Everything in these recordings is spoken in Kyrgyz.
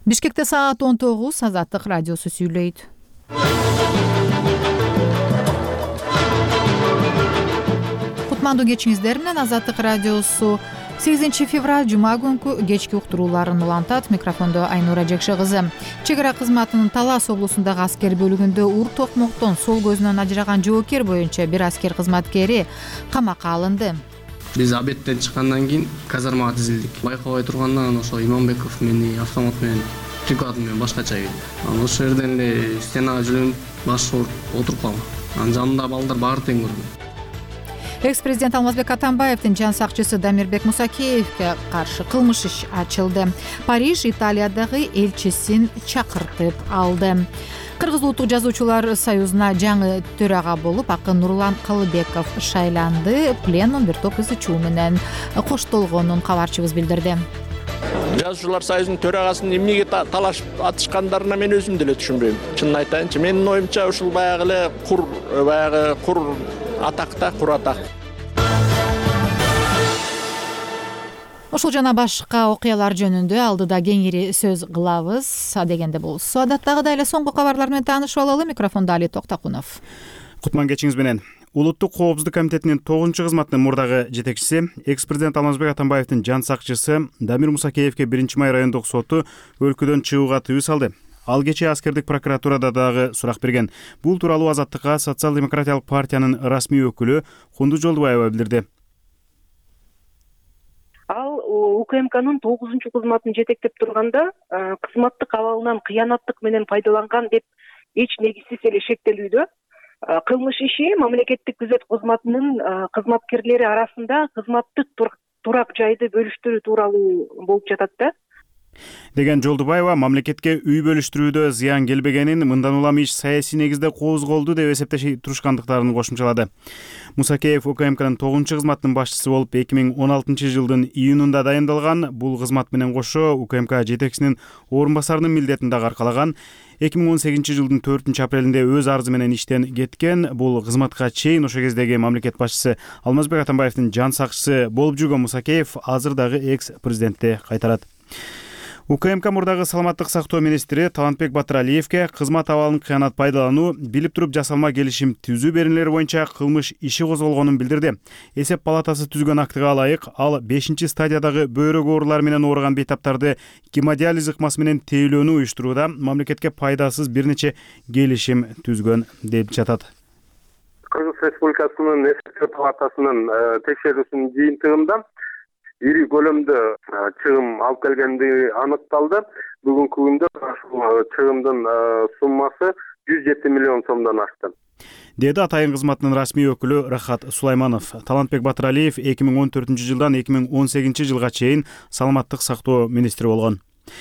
Бишкекте саат 19, Азаттык радиосу сүйлөйт. Кутмандуу кечиңиздер менен Азаттык радиосу 8 февраль жума күнкү кечки уктурууларын улантат. Микрофондо Айнура Жекше кызы. Чек ара кызматынын Талас облусундагы аскер бөлүгүндө ур токмоктон сол көзүнөн ажыраган жоокер боюнча бир аскер кызматкери камакка алынды. Биз обедтен чыккандан кийин казармага тизилдик. Байкабай тургандан ошо Иманбеков мени автомат менен приклад менен башкача келди. Анан ошол жерден эле стенага жүгүнүп баш ооруп отуруп калгам. Анын жанында балдар баары тең көрдүм. Экс-президент Алмазбек Атамбаевдин жан сакчысы Дамирбек Мусакеевге каршы кылмыш иш ачылды. Париж Италиядагы элчисин чакыртып алды. Кыргыз улуттук жазуучулар союзуна жаңы төрага болуп Акын Нурлан Калыбеков шайланды. Пленум бир топ ызы чуу менен коштолгонун кабарчыбыз билдирди. Жазуучулар союзунун төрагасын эмнеге талашып атышкандарына мен өзүм деле түшүнбөйм. Чынын айтайынчы, менин оюмча ушул баягы эле кур атакта кур атак. Ошол жана башка окуялар жөнүндө алдыда кеңири сөз кылабыз. Дегенде болсо адаттагыдай эле соңку кабарлар менен таанышып алалы. Микрофондо Али Токтакунов. Кутман кечиңиз менен. Улуттук коопсуздук комитетинин 9 кызматынын мурдагы жетекчиси, экс-президент Алмазбек Атамбаевдин жан сакчысы Дамир Мусакеевге 1-май райондук соту өлкөдөн чыгууга тыюу салды. Ал кечээ аскердик прокуратурада дагы сурак берген. Бул тууралуу Азаттыкка Социал-демократиялык партиянын расмий өкүлү Кунду Жолдубаева билдирди. Ал УКМКнын 9 кызматын жетектеп турганда кызматтык абалынан кыянаттык менен пайдаланган деп эч негизсиз эле шектелүүдө. Кылмыш иши мамлекеттик күзөт кызматынын кызматкерлери арасында кызматтык турак жайды бөлүштүрүү тууралуу болуп жатат да. Деген Жолдубаева мамлекетке үй бөлүштүрүүдө зыян келбегенин, мындан улам иш саясий негизде козголду деп эсептеши турушкандыктарын кошумчалады. Мусакеев УКМКнын 9 кызматынын башчысы болуп 2016 жылдын июнунда дайындалган. Бул кызмат менен кошо УКМК жетекчисинин орун басарынын милдетин дагы аркалаган. 2018 жылдын 4 апрелинде өз арызы менен иштен кеткен. Бул кызматка чейин ошо кездеги мамлекет башчысы Алмазбек Атамбаевдин жан сакчысы болуп жүргөн Мусакеев азыр дагы экс-президентти кайтарат. УКМК мурдагы саламаттык сактоо министри Талантбек Батыралиевге кызмат абалын кыянат пайдалануу, билип туруп жасалма келишим түзүү беренелери боюнча кылмыш иши козголгонун билдирди. Эсеп палатасы түзгөн актыга ылайык, ал 5-стадиядагы бөйрөк оорулары менен ооруган бейтаптарды гемодиализ ыкмасы менен тейлөөнү уюштурууда мамлекетке пайдасыз бир нече келишим түзгөн деп жатат. Кыргыз Республикасынын эсеп палатасынын текшерүүсүнүн жыйынтыгында ири көлөмдө чыгым алып келгенди аныкталды. Бүгүнкү күндө ушул чыгымдын суммасы 107 миллион сомдон ашты. Деди атайын кызматынын расмий өкүлү Рахат Сулайманов. Талантбек Батыралиев 2014 жылдан 2018 жылга чейин саламаттык сактоо министри болгон.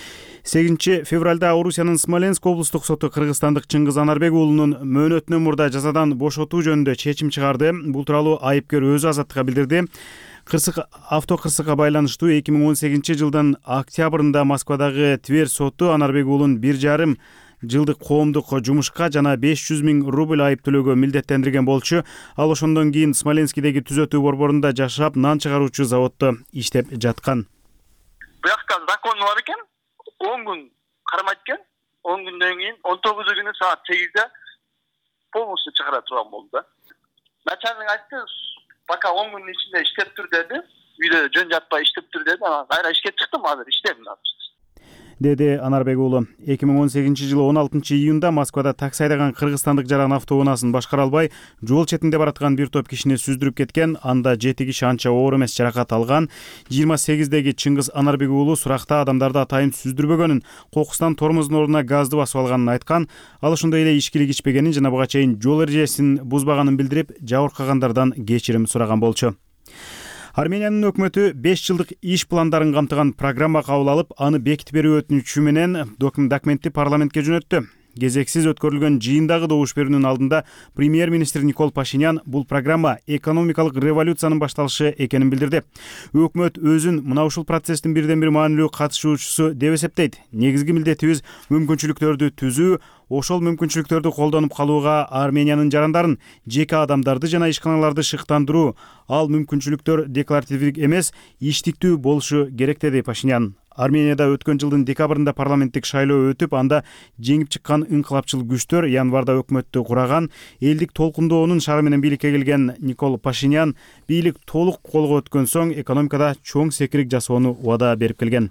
8 февралда Орусиянын Смоленск облустук соту кыргызстандык Чыңгыз Анарбек уулунун мөөнөтүнөн мурда жазадан бошотуу жөнүндө чечим чыгарды. Бул тууралуу айыпкер өзү Азаттыкка билдирди. Авто кырсыкка байланыштуу 2018 жылдын октябрында Москвадагы Тверь соту Анарбек уулун 1,5 жылдык коомдук жумушка жана 500 000 рубль айып төлөөгө милдеттендирген болчу. Ал ошондон кийин Смоленскидеги түзөтүү борборунда жашап, нан чыгаруучу заводдо иштеп жаткан. Буякта закон бар экен. 10 күн кармайт экен. 10 күндөн кийин 19 күнү саат 8де полностью чыгара турган болду да. Начальник айтты, пока 10 күнүн ичинде иштеп тур деди. Үйдө жөн жаппай иштеп тур деди. Анан кайра ишке чыктым, азыр иштейм деди Анарбек уулу. 2018 жылы 16 июнда Москвада такси айдаган кыргызстандык жаран автоунаасын башкара албай, жол четинде бараткан бир топ кишини сүздүрүп кеткен. Анда 7 киши анча оор эмес жаракат алган. 28деги Чыңгыз Анарбек уулу суракта адамдарды атайын сүздүрбөгөнүн, кокустан тормоздун ордуна газды басып алганын айткан. Ал ошондой эле ичкилик ичпегенин жана буга чейин жол эрежесин бузбаганын билдирип, жабыркагандардан кечирим сураган болчу. Армениянын өкмөтү 5 жылдык иш пландарын камтыган программа кабыл алып, аны бекитип берүү өтүнүчү менен документти парламентке жөнөттү. Кезексиз өткөрүлгөн жыйындагы добуш берүүнүн алдында премьер-министр Никол Пашинян бул программа экономикалык революциянын башталышы экенин билдирди. Өкмөт өзүн мына ушул процесстин бирден бир маанилүү катышуучусу деп эсептейт. Негизги милдетибиз мүмкүнчүлүктөрдү түзүү, ошол мүмкүнчүлүктөрдү колдонуп калууга Армениянын жарандарын, жеке адамдарды жана ишканаларды шыктандыруу. Ал мүмкүнчүлүктөр декларативдик эмес, иштиктүү болушу керек деди Пашинян. Арменияда өткөн жылдын декабрында парламенттик шайлоо өтүп, анда жеңип чыккан инкылапчыл күчтөр январда өкмөттү кураган. Элдик толкундоонун шары менен бийликке келген Никол Пашинян бийлик толук колго өткөн соң экономикада чоң секирик жасоону убада берип келген.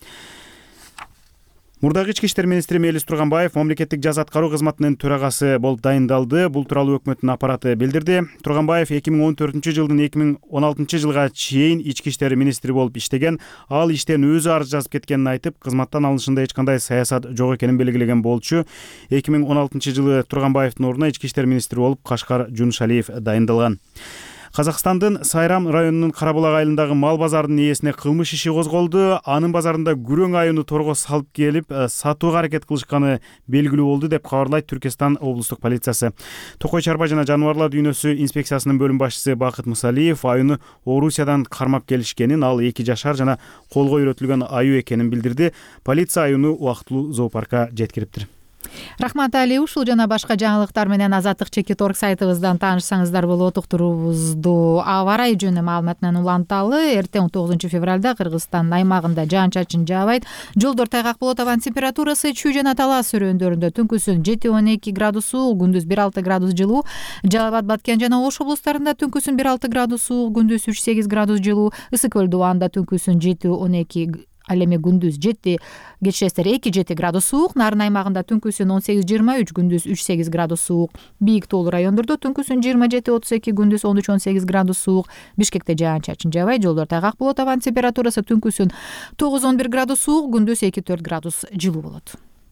Мурдагы ички иштер министри Мелис Турганбаев мамлекеттик жаза аткаруу кызматынын төрагасы болуп дайындалды. Бул тууралуу өкмөттүн аппараты билдирди. Турганбаев 2014-жылдын 2016-жылга чейин ички иштер министри болуп иштеген. Ал иштен өзү арыз жазып кеткенин айтып, кызматтан алынышында эч кандай саясат жок экенин белгилеген болчу. 2016-жылы Турганбаевдин ордуна ички иштер министри болуп Кашкар Жунушалиев дайындалган. Казакстандын Сайрам районунун Карабулак айылындагы мал базарынын ээсине кылмыш иши козголду. Анын базарында күрөң аюуну торго салып келип, сатууга аракет кылышканы белгилүү болду деп кабарлайт Түркестан облустук полициясы. Токой чарба жана жаныбарлар дүйнөсү инспекциясынын бөлүм башчысы Бакыт Мусалиев аюуну Орусиядан кармап келишкенин, ал 2 жашар жана колго үйрөтүлгөн аюу экенин билдирди. Полиция аюуну убактылуу зоопаркка жеткириптир. Рахмат Али, ушул жана башка жаңылыктар менен Азаттык /org сайтыбыздан таанышсаңыздар болот. Уктуруубузду аба ырайы жөнүндө маалымат менен уланталы. Эртең 9 февралда Кыргызстандын аймагында жаан-чачын жаабайт. Жолдор тайгак болот. Абанын температурасы Чүй жана Талас өрөөндөрүндө түнкүсүн 7-12 градус суык, күндүз 1-6 градус жылуу. Жалал Абад, Баткен жана Ош облустарында түнкүсүн 1-6 градус суык, күндүз 3-8 градус жылуу. Ысык Көл Дубанда түнкүсүн 7-12, ал эми күндүз 2-7 градус суык. Нарын аймагында түнкүсүн 18-23, күндүз 3-8 градус суык. Бийик тоолуу райондордо түнкүсүн 27-32, күндүз 13-18 градус суык. Бишкекте жаан-чачын жаабайт. Жолдор тайгак болот. Абанын температурасы түнкүсүн 9-11 градус суык, күндүз 2-4 градус жылуу болот.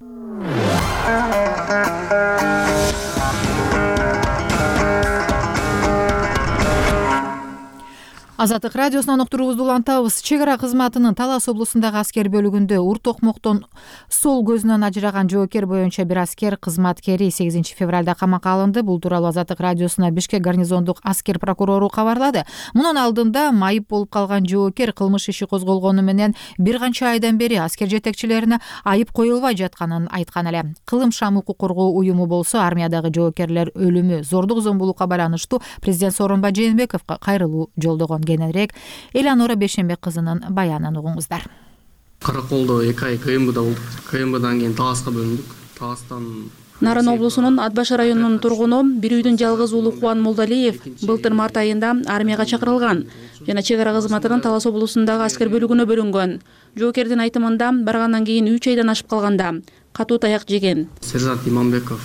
Азаттык радиосунан уктуруубузду улантабыз. Чек ара кызматынын Талас облусундагы аскер бөлүгүндө ур токмоктон сол көзүнөн ажыраган жоокер боюнча бир аскер кызматкери 8 февралда камакка алынды. Бул тууралуу Азаттык радиосуна Бишкек гарнизондук аскер прокурору кабарлады. Мунун алдында майып болуп калган жоокер кылмыш иши козголгону менен бир канча айдан бери аскер жетекчилерине айып коюлбай жатканын айткан эле. Кылым Шам укук коргоо уюму болсо армиядагы жоокерлер өлүмү, зордук зомбулукка байланыштуу президент Сооронбай Жээнбековго кайрылуу жолдогон. Кененирээк Элеонора Бешенбек кызынын баянын угуңуздар. Караколдо 2 ай КМБда болдук. КМБдан кийин Таласка бөлүндүк. Таластан Нарын облусунун Атбаш районунун тургуну бир үйдүн жалгыз уулу Кубан Молдалиев былтыр март айында армияга чакырылган жана чек ара кызматынын Талас облусундагы аскер бөлүгүнө бөлүнгөн. Жоокердин айтымында баргандан кийин 3 айдан ашып калганда катуу таяк жеген. Сержант Иманбеков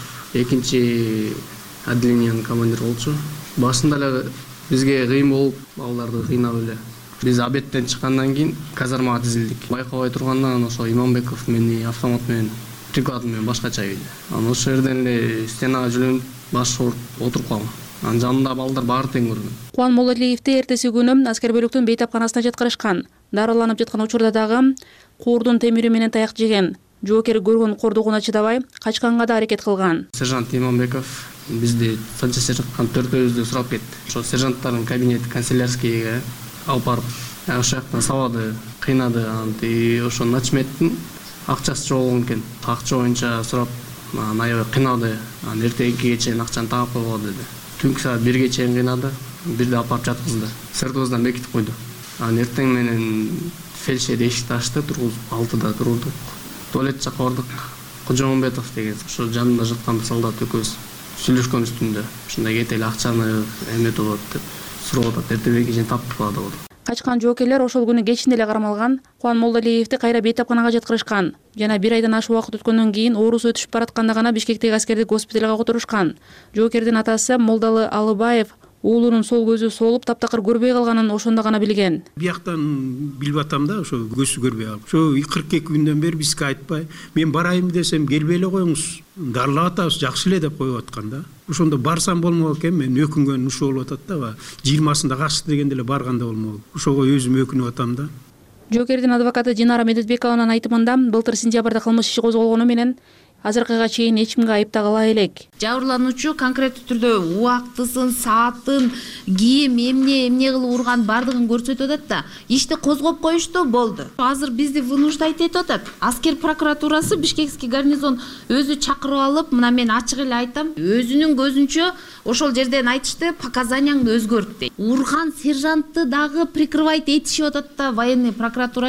2 отделениянын командиры болчу. Башында эле бизге кыйын болуп, балдарды кыйнап эле. Биз обедтен чыккандан кийин казармага тизилдик. Байкабай тургандан ошо Иманбеков мени автомат менен приклад менен башкача ийди. Анан ошол жерден эле стенага жүлөнүп баш ооруп отуруп калгам. Анын жанында балдар баары тең көргөн. Кубан Молдалиевди эртеси күнү аскер бөлүктүн бейтапканасына жаткырышкан. Дарыланып жаткан учурда дагы куурдун темири менен таяк жеген. Жоокер көргөн кордугуна чыдабай качканга да аракет кылган. Сержант Иманбеков бизди фанча жаккан төртөөбүздү сурап кетти. Ошо сержанттардын кабинети канцелярскийге алып барып, ошол жакта сабады, кыйнады. Анан ошо начметтин акчасы жок болгон экен. Акча боюнча сурап, анан аябай кыйнады. Анан эртеге 2-ге чейин акчаны таап койго деди. Түнкү саат 1-ге чейин кыйнады. Бирде алып барып жаткызды. Сыртыбыздан бекитип койду. Анан эртең менен фельдшер эшикти ачты, тургузуп 6-да турдук. Туалет жакка бардык. Кожомбетов деген ошо жанында жаткан солдат экөөбүз сүйлөшкөн үстүндө ушундай кетели акчаны эметип болот деп сурап атат. Эртеге чейин таптык болду. Качкан жоокерлер ошол күнү кечинде эле кармалган. Кубан Молдалиевди кайра бейтапканага жеткиришкан. Жана 1 айдан ашык убакыт өткөндөн кийин оорусу өтүшүп баратканда гана Бишкектеги аскердик госпиталга которушкан. Жоокердин атасы Молдалы Алыбаев уулунун сол көзү солуп таптакыр көрбөй калганын ошондо гана билген. Бияктан билип атам да, ошо көзү көрбөй калып. Ошо 42 күндөн бери бизге айтпай, мен барайым десем келбей эле коюңуз. Дарылап атабыз, жакшы эле деп коюп аткан да. Ошондо барсам болмок экен, мен өкүнгөн ушул болуп атат да. 20-сында качты дегенде эле барганда болмок. Ошого өзүм өкүнүп атам да. Жоокердин адвокаты Динара Медетбекованын айтымында былтыр сентябрда кылмыш иши козголгону менен азыркыга чейин эч кимге айып тагыла элек. Жабырлануучу конкреттүү түрдө убактысын, саатын, кийим, эмне кылып урган бардыгын көрсөтүп атат да. Ишти козгоп коюшту, болду. Азыр бизди вынуждать этип атат. Аскер прокуратурасы Бишкекский гарнизон өзү чакырып алып, мына мен ачык эле айтам, өзүнүн көзүнчө ошол жерден айтышты, показанияңды өзгөрт дейт. Урган сержантты дагы прикрывать этишип атат да военный прокуратурачы.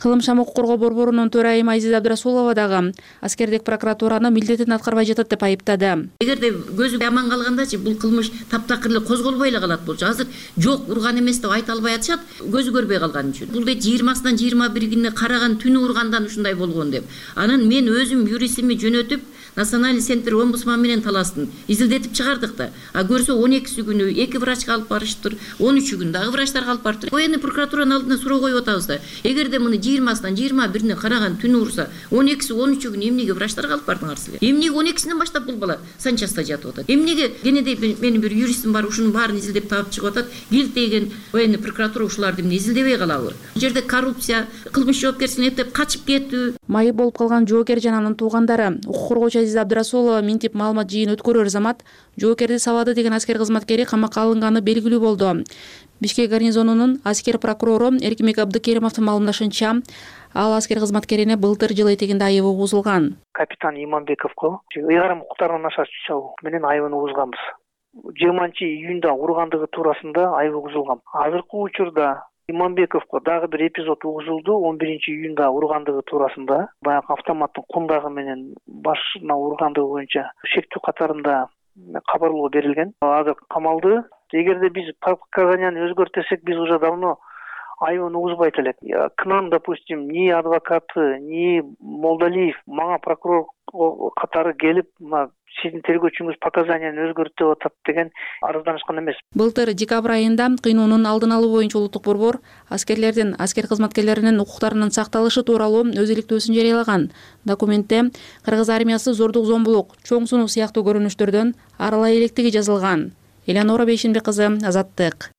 Кылмыш укук коргоо борборунун төрайымы Айзиза Абдрасулова дагы аскердик прокуратураны милдетин аткарбай жатат деп айыптады. Эгерде көзү аман калгандачы бул кылмыш таптакыр эле козголбой эле калат болчу. Азыр жок урган эмес деп айта албай атышат, көзү көрбөй калган үчүн. Бул дейт 20-сынан 21-ине караган түнү ургандан ушундай болгон деп. Анан мен өзүм юристими жөнөтүп Национальный центр омбудсман менен таластым. Изилдетип чыгардык да. А көрсө 12 күнү 2 врачка алып барышыптыр, 13 күн дагы врачтарга алып барыптыр. Военный прокуратуранын алдына суроо коюп атабыз да. Эгерде муну 20-сынан 21-ине караган түнү урса, 12-си 13 күн эмнеге врачтарга алып бардыңар силер? Эмнеге 12-синен баштап бул бала санчаста жатып атат? Эмнеге кенедей менин бир юристим бар, ушунун баарын изилдеп таап чыгып атат. Килтеген военный прокуратура ушуларды эмне изилдебей калабы? Бул жерде коррупция, кылмыш жоопкерчилигин эптеп качып кетүү. Майып болуп калган жоокер жана анын туугандары укук коргоочу Айзиза Абдрасулова минтип маалымат жыйын өткөрөр замат жоокерди сабады деген аскер кызматкери камакка алынганы белгилүү болду. Бишкек гарнизонунун аскер прокурору Эркимбек Абдыкеримовдун маалымдашынча, ал аскер кызматкерине былтыр жыл этегинде айыбы угузулган. Капитан Иманбековго ыйгарым укуктарына нашар чачуу менен айыбын угузганбыз. 20-июнда ургандыгы туурасында айып угузулган. Азыркы учурда Иманбековго дагы бир эпизод угузулду. 11-июнда ургандыгы туурасында баягы автоматтын кундагы менен башына ургандыгы боюнча шектүү катарында кабарлоо берилген. Азыр камалды. Эгерде биз показанияны өзгөртсек, биз уже давно айыбын угузбайт элек. К нам, допустим, ни адвокаты, ни Молдалиев, мага прокурор катары келип, сиздин тергөөчүңүз показанияны өзгөрт деп атат деген арызданышкан эмес. Былтыр декабрь айында кыйноонун алдын алуу боюнча улуттук борбор аскерлердин, аскер кызматкерлеринин укуктарынын сакталышы тууралуу өз иликтөөсүн жарыялаган. Документте кыргыз армиясы зордук, зомбулук, чоң сунуу сыяктуу көрүнүштөрдөн арылай электиги жазылган. Элеонора Бейшенбек кызы, Азаттык.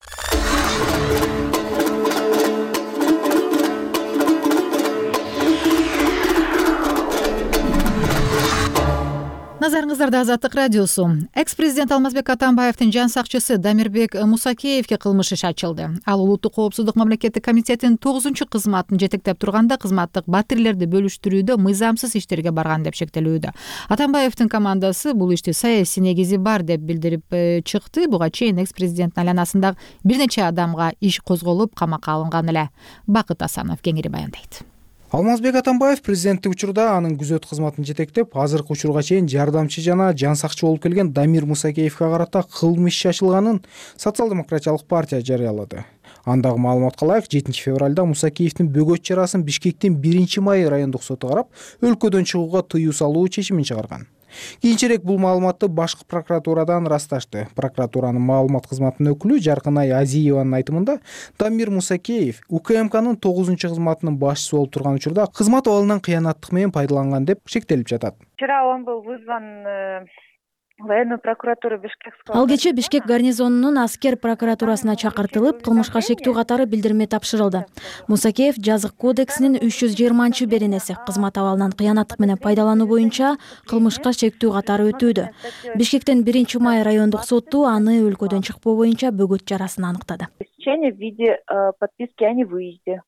Назарыңыздарда Азаттык радиосу. Экс-президент Алмазбек Атамбаевдин жан сакчысы Дамирбек Мусакеевге кылмыш иш ачылды. Ал Улуттук коопсуздук мамлекеттик комитетинин 9-кызматын жетектеп турганда кызматтык батирлерди бөлүштүрүүдө мыйзамсыз иштерге барган деп шектелүүдө. Атамбаевдин командасы бул ишти саясий негизи бар деп билдирип чыкты. Буга чейин экс-президенттин айланасындагы бир нече адамга иш козголуп, камакка алынган эле. Бакыт Асанов кеңири баяндайт. Алмазбек Атамбаев президенттик учурда анын күзөт кызматын жетектеп, азыркы учурга чейин жардамчы жана жан сакчы болуп келген Дамир Мусакеевге карата кылмыш иш ачылганын Социал-демократиялык партия жарыялады. Андагы маалыматка ылайык 7 февралда Мусакеевдин бөгөт чарасын Бишкектин 1-май райондук соту карап, өлкөдөн чыгууга тыюу салуу чечимин чыгарган. Кийинчерээк бул маалыматты башкы прокуратурадан ырасташты. Прокуратуранын маалымат кызматынын өкүлү Жаркынай Азиеванын айтымында Дамир Мусакеев УКМКнын 9-кызматынын башчысы болуп турган учурда кызмат абалынан кыянаттык менен пайдаланган деп шектелип жатат. Вчера он был вызван военную прокуратуру Бишкекского. Ал кече Бишкек гарнизонунун аскер прокуратурасына чакыртылып, кылмышка шектүү катары билдирме тапшырылды. Мусакеев жазык кодексинин 320-беренеси кызмат абалынан кыянаттык менен пайдалануу боюнча кылмышка шектүү катары өтүүдө. Бишкектен 1-май райондук соту аны өлкөдөн чыкпоо боюнча бөгөт чарасын аныктады. В виде подписки о невыезде.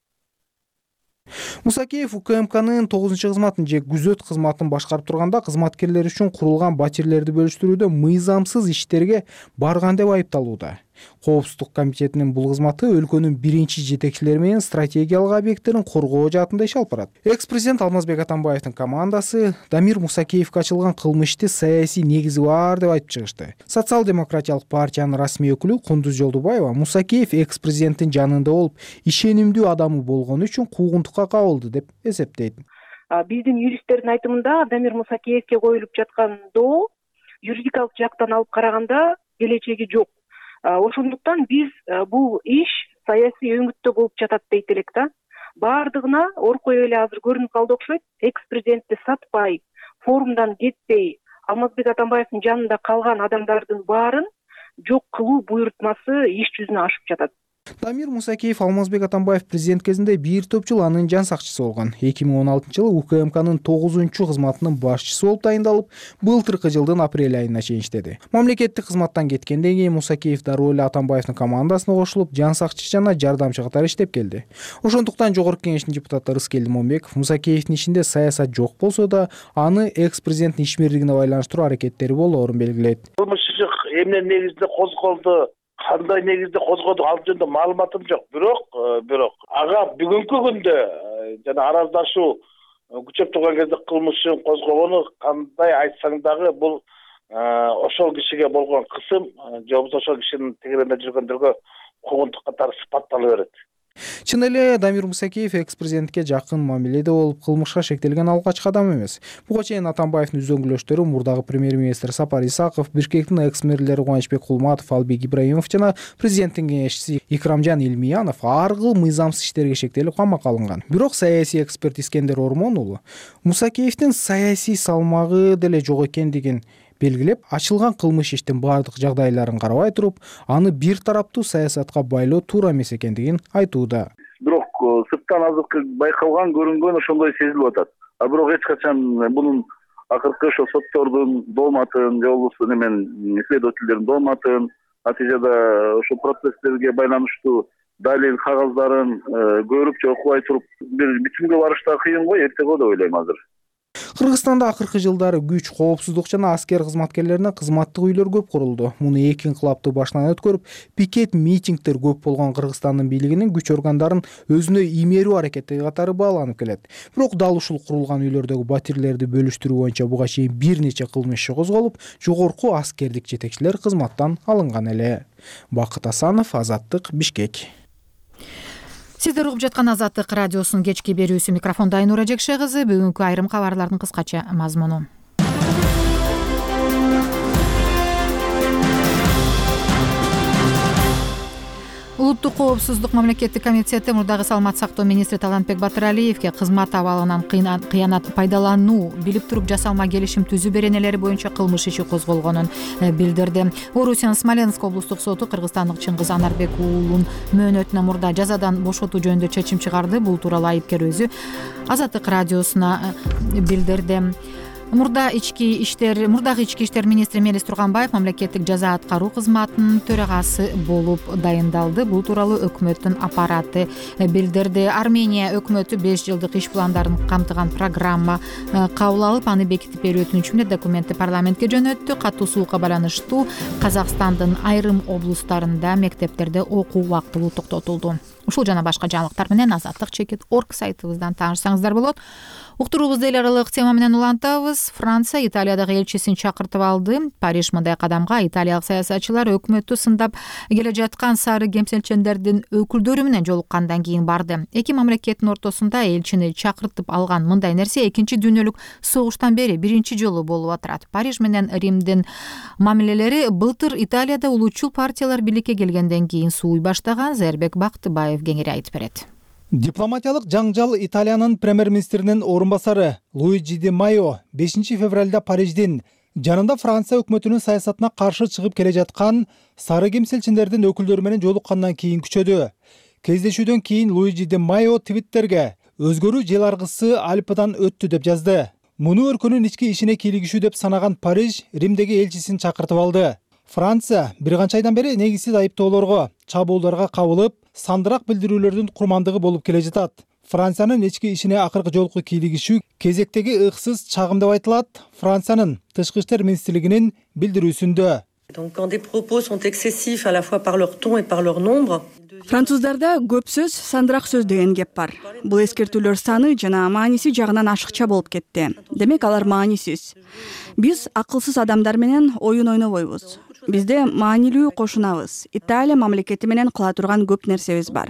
Мусакеев УКМКнын 9-кызматын же күзөт кызматын башкарып турганда кызматкерлер үчүн курулган батирлерди бөлүштүрүүдө мыйзамсыз иштерге барган деп айыпталууда. Коопсуздук комитетинин бул кызматы өлкөнүн биринчи жетекчилери менен стратегиялык объекттерин коргоо жаатында иш алып барат. Экс-президент Алмазбек Атамбаевдин командасы Дамир Мусакеевге ачылган кылмышты саясий негизи бар деп айтып чыгышты. Социал-демократиялык партиянын расмий өкүлү Кундуз Жолдубаева Мусакеев экс-президенттин жанында болуп, ишенимдүү адамы болгону үчүн куугунтукка кабылды деп эсептейт. Биздин юристтердин айтымында Дамир Мусакеевге коюлуп жаткан доо юридикалык жактан алып караганда келечеги жок. Ошондуктан биз бул иш саясий өңүттө болуп жатат дейт элек да. Бардыгына оркой эле азыр көрүнүп калды окшойт. Экс-президентти сатпай, форумдан кетпей, Алмазбек Атамбаевдин жанында калган адамдардын баарын жок кылуу буйрутмасы иш жүзүнө ашып жатат. Дамир Мусакеев Алмазбек Атамбаев президент кезинде бир топ жыл анын жан сакчысы болгон. 2016-жылы УКМКнын 9-кызматынын башчысы болуп дайындалып, былтыркы жылдын апрель айына чейин иштеди. Мамлекеттик кызматтан кеткенден кийин Мусакеев дароо эле Атамбаевдин командасына кошулуп, жан сакчы жана жардамчы катары иштеп келди. Ошондуктан Жогорку Кеңештин депутаты Рыскелди Момбеков Мусакеевдин ишинде саясат жок болсо да, аны экс-президенттин ишмерлигине байланыштыруу аракеттери болоорун белгилейт. Кылмыш иши эмне негизинде козголду кандай негизде козгодук ал жөнүндө маалыматым жок. Бирок ага бүгүнкү күндө жана араздашуу күчөп турган кезде кылмышын козгогону кандай айтсаң дагы бул ошол кишиге болгон кысым же болбосо ошол кишинин тегеремде жүргөндөргө куугунтук катары сыпаттала берет. Чын эле Дамир Мусакеев экс-президентке жакын мамиледе болуп, кылмышка шектелген алгач адам эмес. Буга чейин Атамбаевдин үзөңгүлөштөрү мурдагы премьер-министр Сапар Исаков, Бишкектин экс-мэрлери Кубанычбек Кулматов, Албек Ибраимов жана президенттин кеңешчиси Икрамжан Илмиянов ар кыл мыйзамсыз иштерге шектелип камакка алынган. Бирок саясий эксперт Искендер Ормон уулу Мусакеевдин саясий салмагы деле жок экендигин белгилеп, ачылган кылмыш иштин бардык жагдайларын карабай туруп, аны бир тараптуу саясатка байлоо туура эмес экендигин айтууда. Бирок сырттан азыркы байкалган, көрүнгөн ошондой сезилип атат. Бирок эч качан бунун акыркы ошо соттордун дооматын же болбосо следовательдердин дооматын, натыйжада ошо процесстерге байланыштуу далил кагаздарын көрүп же окубай туруп бир битимге барыш да кыйын го, эрте го деп ойлойм азыр. Кыргызстанда акыркы жылдары күч, коопсуздук жана аскер кызматкерлерине кызматтык үйлөр көп курулду. Муну эки инкылапты башынан өткөрүп, пикет митингдер көп болгон Кыргызстандын бийлигинин күч органдарын өзүнө иймерүү аракеттери катары бааланып келет. Бирок дал ушул курулган үйлөрдөгү батирлерди бөлүштүрүү боюнча буга чейин бир нече кылмыш иши козголуп, жогорку аскердик жетекчилер кызматтан алынган эле. Бакыт Асанов, Азаттык, Бишкек. Сиздер угуп жаткан Азаттык радиосунун кечки берүүсү. Микрофонда Айнура Жекше кызы. Бүгүнкү айрым кабарлардын кыскача мазмуну. Улуттук коопсуздук мамлекеттик комитети мурдагы саламат сактоо министри Талантбек Батыралиевге кызмат абалынан кыянат пайдалануу, билип туруп жасалма келишим түзүү беренелери боюнча кылмыш иши козголгонун билдирди. Орусиянын Смоленск облустук соту кыргызстандык Чыңгыз Анарбек уулун мөөнөтүнө мурда жазадан бошотуу жөнүндө чечим чыгарды. Бул тууралуу айыпкер өзү Азаттык радиосуна билдирди. Мурдагы ички иштер министри Мелис Турганбаев мамлекеттик жаза аткаруу кызматынын төрагасы болуп дайындалды. Бул тууралуу өкмөттүн аппараты билдирди. Армения өкмөтү 5 жылдык иш пландарын камтыган программа кабыл алып, аны бекитип берүү өтүнүчүндө документти парламентке жөнөттү. Катуу суукка байланыштуу Казакстандын айрым облустарында мектептерде окуу убактылуу токтотулду. Ушул жана башка жаңылыктар менен Азаттык.org сайтыбыздан таанышсаңыздар болот. Уктуруубузду эл аралык тема менен улантабыз. Франция Италиядагы элчисин чакыртып алды. Париж мындай кадамга италиялык саясатчылар өкмөттү сындап келе жаткан сары кемселчендердин өкүлдөрү менен жолуккандан кийин барды. Эки мамлекеттин ортосунда элчини чакыртып алган мындай нерсе Экинчи дүйнөлүк согуштан бери биринчи жолу болуп атат. Париж менен Римдин мамилелери былтыр Италияда улутчул партиялар бийликке келгенден кийин сууй баштаган. Зээрбек Бактыбаев кеңири айтып берет. Дипломатиялык жаңжал Италиянын премьер-министринин орун басары Луиджи Ди Майо 5 февралда Париждин жанында Франция өкмөтүнүн саясатына каршы чыгып келе жаткан сары кемселчендердин өкүлдөрү менен жолуккандан кийин күчөдү. Кездешүүдөн кийин Луиджи Ди Майо Твиттерге өзгөрүү жел аргысы Альпыдан өттү деп жазды. Муну өлкөнүн ички ишине кийлигишүү деп санаган Париж Римдеги элчисин чакыртып алды. Франция бир канча айдан бери негизсиз айыптоолорго, чабуулдарга кабылып, сандыраак билдирүүлөрдүн курмандыгы болуп келе жатат. Франциянын ички ишине акыркы жолку кийлигишүү кезектеги ыксыз чагым деп айтылат Франциянын тышкы иштер министрлигинин билдирүүсүндө. Француздарда көп сөз, сандыраак сөз деген кеп бар. Бул эскертүүлөр саны жана мааниси жагынан ашыкча болуп кетти. Демек алар маанисиз. Биз акылсыз адамдар менен оюн ойнобойбуз. Бизде маанилүү кошунабыз. Италия мамлекети менен кыла турган көп нерсебиз бар.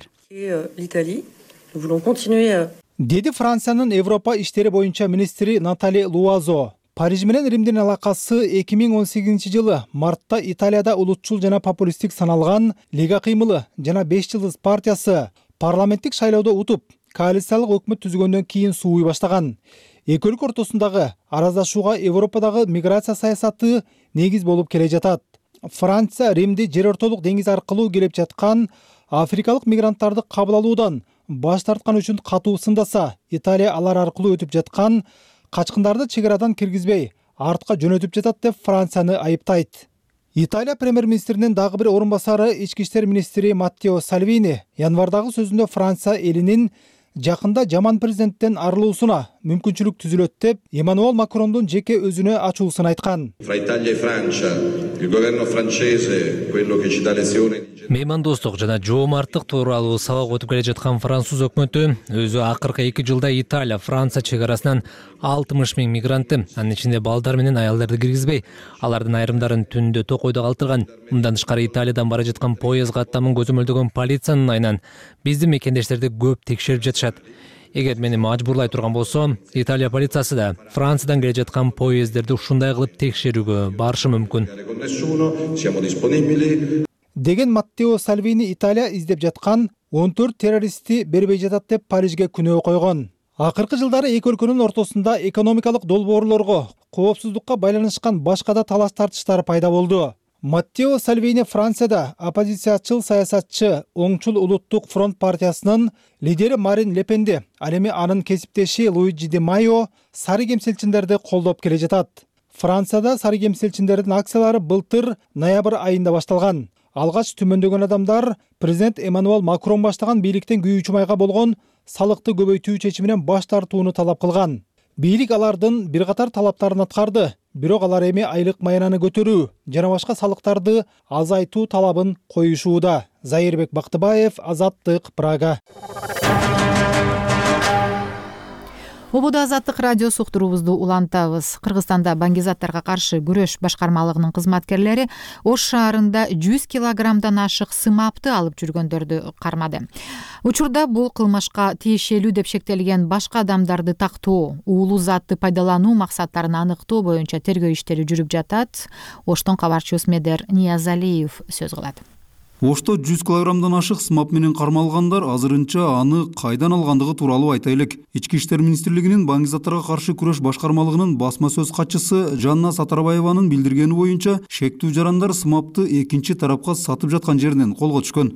Деди Франциянын Европа иштери боюнча министри Натали Луазо. Париж менен Римдин алакасы 2018 жылы мартта Италияда улутчул жана популисттик саналган Лига кыймылы жана 5 жылдыз партиясы парламенттик шайлоодо утуп, коалициялык өкмөт түзгөндөн кийин сууй баштаган. Эки өлкө ортосундагы араздашууга Европадагы миграция саясаты негиз болуп келе жатат. Франция Римди жер ортолук деңиз аркылуу келип жаткан африкалык мигранттарды кабыл алуудан баш тарткан үчүн катуу сындаса, Италия алар аркылуу өтүп жаткан качкындарды чек арадан киргизбей, артка жөнөтүп жатат деп Францияны айыптайт. Италия премьер-министринин дагы бир орун басары ички иштер министри Маттео Сальвини январдагы сөзүндө Франция элинин жакында жаман президенттен арылуусуна мүмкүнчүлүк түзүлөт деп Эммануэл Макрондун жеке өзүнө ачуусун айткан. Fra Italia e Francia, il governo francese, quello che ci dà lezioni. Меймандостук жана жоомарттык тууралуу сабак өтүп келе жаткан француз өкмөтү өзү акыркы 2 жылда Италия, Франция чек арасынан 60 000 мигрантты, анын ичинде балдар менен аялдарды киргизбей, алардын айрымдарын түндө токойдо калтырган. Мындан тышкары Италиядан бара жаткан поездга аттамын көзөмөлдөгөн полициянын айынан биздин мекендештерди көп текшерип жатышат. Эгер мени мажбурлай турган болсо, Италия полициясы да Франциядан келе жаткан поездерди ушундай кылып текшерүүгө барышы мүмкүн. Деген Маттео Сальвини Италия издеп жаткан 14 террористти бербей жатат деп Парижге күнөө койгон. Акыркы жылдары эки өлкөнүн ортосунда экономикалык долбоорлорго, коопсуздукка байланышкан башка да талаш тартыштар пайда болду. Маттео Сальвини Францияда оппозициячыл саясатчы Оңчул улуттук фронт партиясынын лидери Марин Ле Пенди, ал эми анын кесиптеши Луиджи Ди Майо сары кемсилчиндерди колдоп келе жатат. Францияда сары кемсилчиндердин акциялары былтыр ноябрь айында башталган. Алгач түмөндөгөн адамдар президент Эммануэл Макрон баштаган бийликтен күйүүчү майга болгон салыкты көбөйтүү чечиминен баш тартууну талап кылган. Бийлик алардын бир катар талаптарын аткарды, бирок алар эми айлык маянаны көтөрүү жана башка салыктарды азайтуу талабын коюшууда. Зайырбек Бактыбаев, Азаттык, Прага. Ободо Азаттык радиосу уктуруубузду улантабыз. Кыргызстанда баңгизаттарга каршы күрөш башкармалыгынын кызматкерлери Ош шаарында 100 килограммдан ашык сымапты алып жүргөндөрдү кармады. Учурда бул кылмышка тиешелүү деп шектелген башка адамдарды тактоо, уулуу затты пайдалануу максаттарын аныктоо боюнча тергөө иштери жүрүп жатат. Оштон кабарчыбыз Медер Ниязалиев сөз кылат. Ошто 100 килограммдан ашык сымап менен кармалгандар азырынча аны кайдан алгандыгы тууралуу айтайлык. Ички иштер министрлигинин баңгизаттарга каршы күрөш башкармалыгынын басма сөз катчысы Жанна Сатарбаеванын билдиргени боюнча, шектүү жарандар сымапты экинчи тарапка сатып жаткан жеринен колго түшкөн.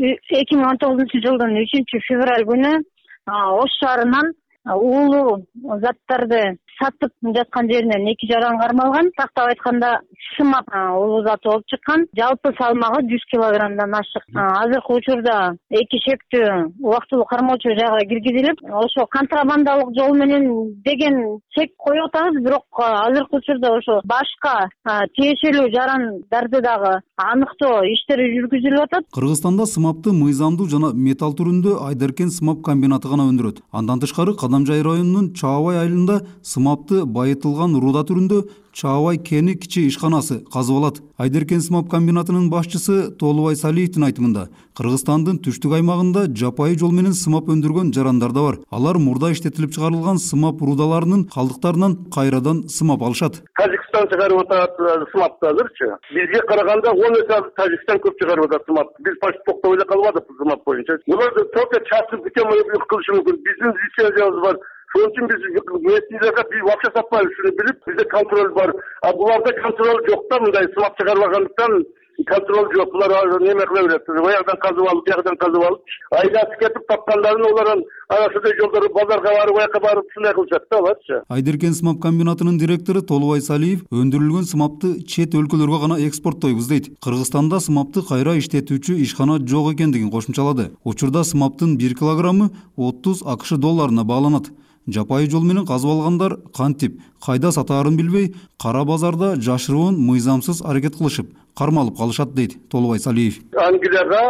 2019-жылдын 3-февраль күнү Ош шаарынан уулуу заттарды сатып жаткан жеринен 2 жаран кармалган. Тактап айтканда сымап уулуу зат болуп чыккан. Жалпы салмагы 100 килограммдан ашык. Азыркы учурда 2 шектүү убактылуу кармоочу жайга киргизилип, ошо контрабандалык жол менен деген чек коюп атабыз, бирок азыркы учурда ошо башка тиешелүү жарандарды дагы аныктоо иштери жүргүзүлүп атат. Кыргызстанда сымапты мыйзамдуу жана металл түрүндө Айдаркен сымап комбинаты гана өндүрөт. Андан тышкары Кадамжай районунун Чаабай айылында сымапты байытылган руда түрүндө Чаабай кени кичи ишканасы казып алат. Айдаркен сымап комбинатынын башчысы Толубай Салиевдин айтымында, Кыргызстандын түштүк аймагында жапайы жол менен сымап өндүргөн жарандар да бар. Алар мурда иштетилип чыгарылган сымап рудаларынын калдыктарынан кайрадан сымап алышат. Тажикстан чыгарып атат сымапты азырчы. Бизге караганда 10 эсе Тажикстан көп чыгарып атат сымапты. Биз почти токтой эле калбадык сымап боюнча. Булар только чачып кылышы мүмкүн. Биздин лицензиябыз бар. Шоның үчүн биз местнийлерге вообще сатпайбыз, шуну билип, бизде контроль бар. А буларда контроль жок да, мындай сымап чыгарбагандыктан контроль жок. Булар неме кыла берет, баягыдан казып алып, биягыдан казып алып, айлатып кетип тапкандарын олардан арасында жолдору базарга барып, бияка барып ушундай кылышат да аларчы. Айдаркен сымап комбинатынын директору Толубай Салиев өндүрүлгөн сымапты чет өлкөлөргө гана экспорттойбуз дейт. Кыргызстанда сымапты кайра иштетүүчү ишкана жок экендигин кошумчалады. Учурда сымаптын 1 килограммы 30 АКШ долларына бааланат. Жапайы жол менен казып алгандар кантип, кайда сатаарын билбей, кара базарда жашыруун мыйзамсыз аракет кылышып, кармалып калышат дейт Толубай Салиев. Англияга,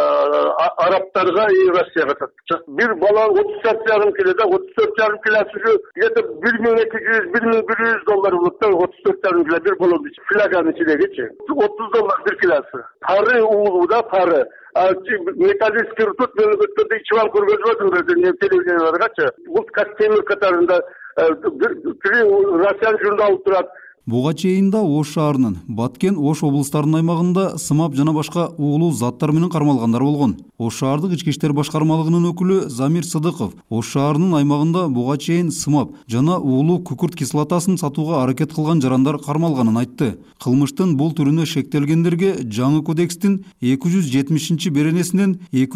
арабтарга и Россияга сатчак. Бир бала 34,5 килода, 34,5 килосы где-то 1200-1100 доллар болот да, 34,5 кило бир болот. Флаганын ичидегичи. 30 доллар бир килосы. Пары уулуда пары. Металлический ртуть мен өткөндө ичип алып көргөзбөдүм телевизияларгачы. Бул темир катарында Россиян журналы турат. Буга чейин да Ош шаарынын, Баткен, Ош облустарынын аймагында сымап жана башка уулуу заттар менен кармалгандар болгон. Ош шаардык ички иштер башкармалыгынын өкүлү Замир Сыдыков Ош шаарынын аймагында буга чейин сымап жана уулуу күкүрт кислотасын сатууга аракет кылган жарандар кармалганын айтты. Кылмыштын бул түрүнө шектелгендерге жаңы кодекстин 270 беренесинен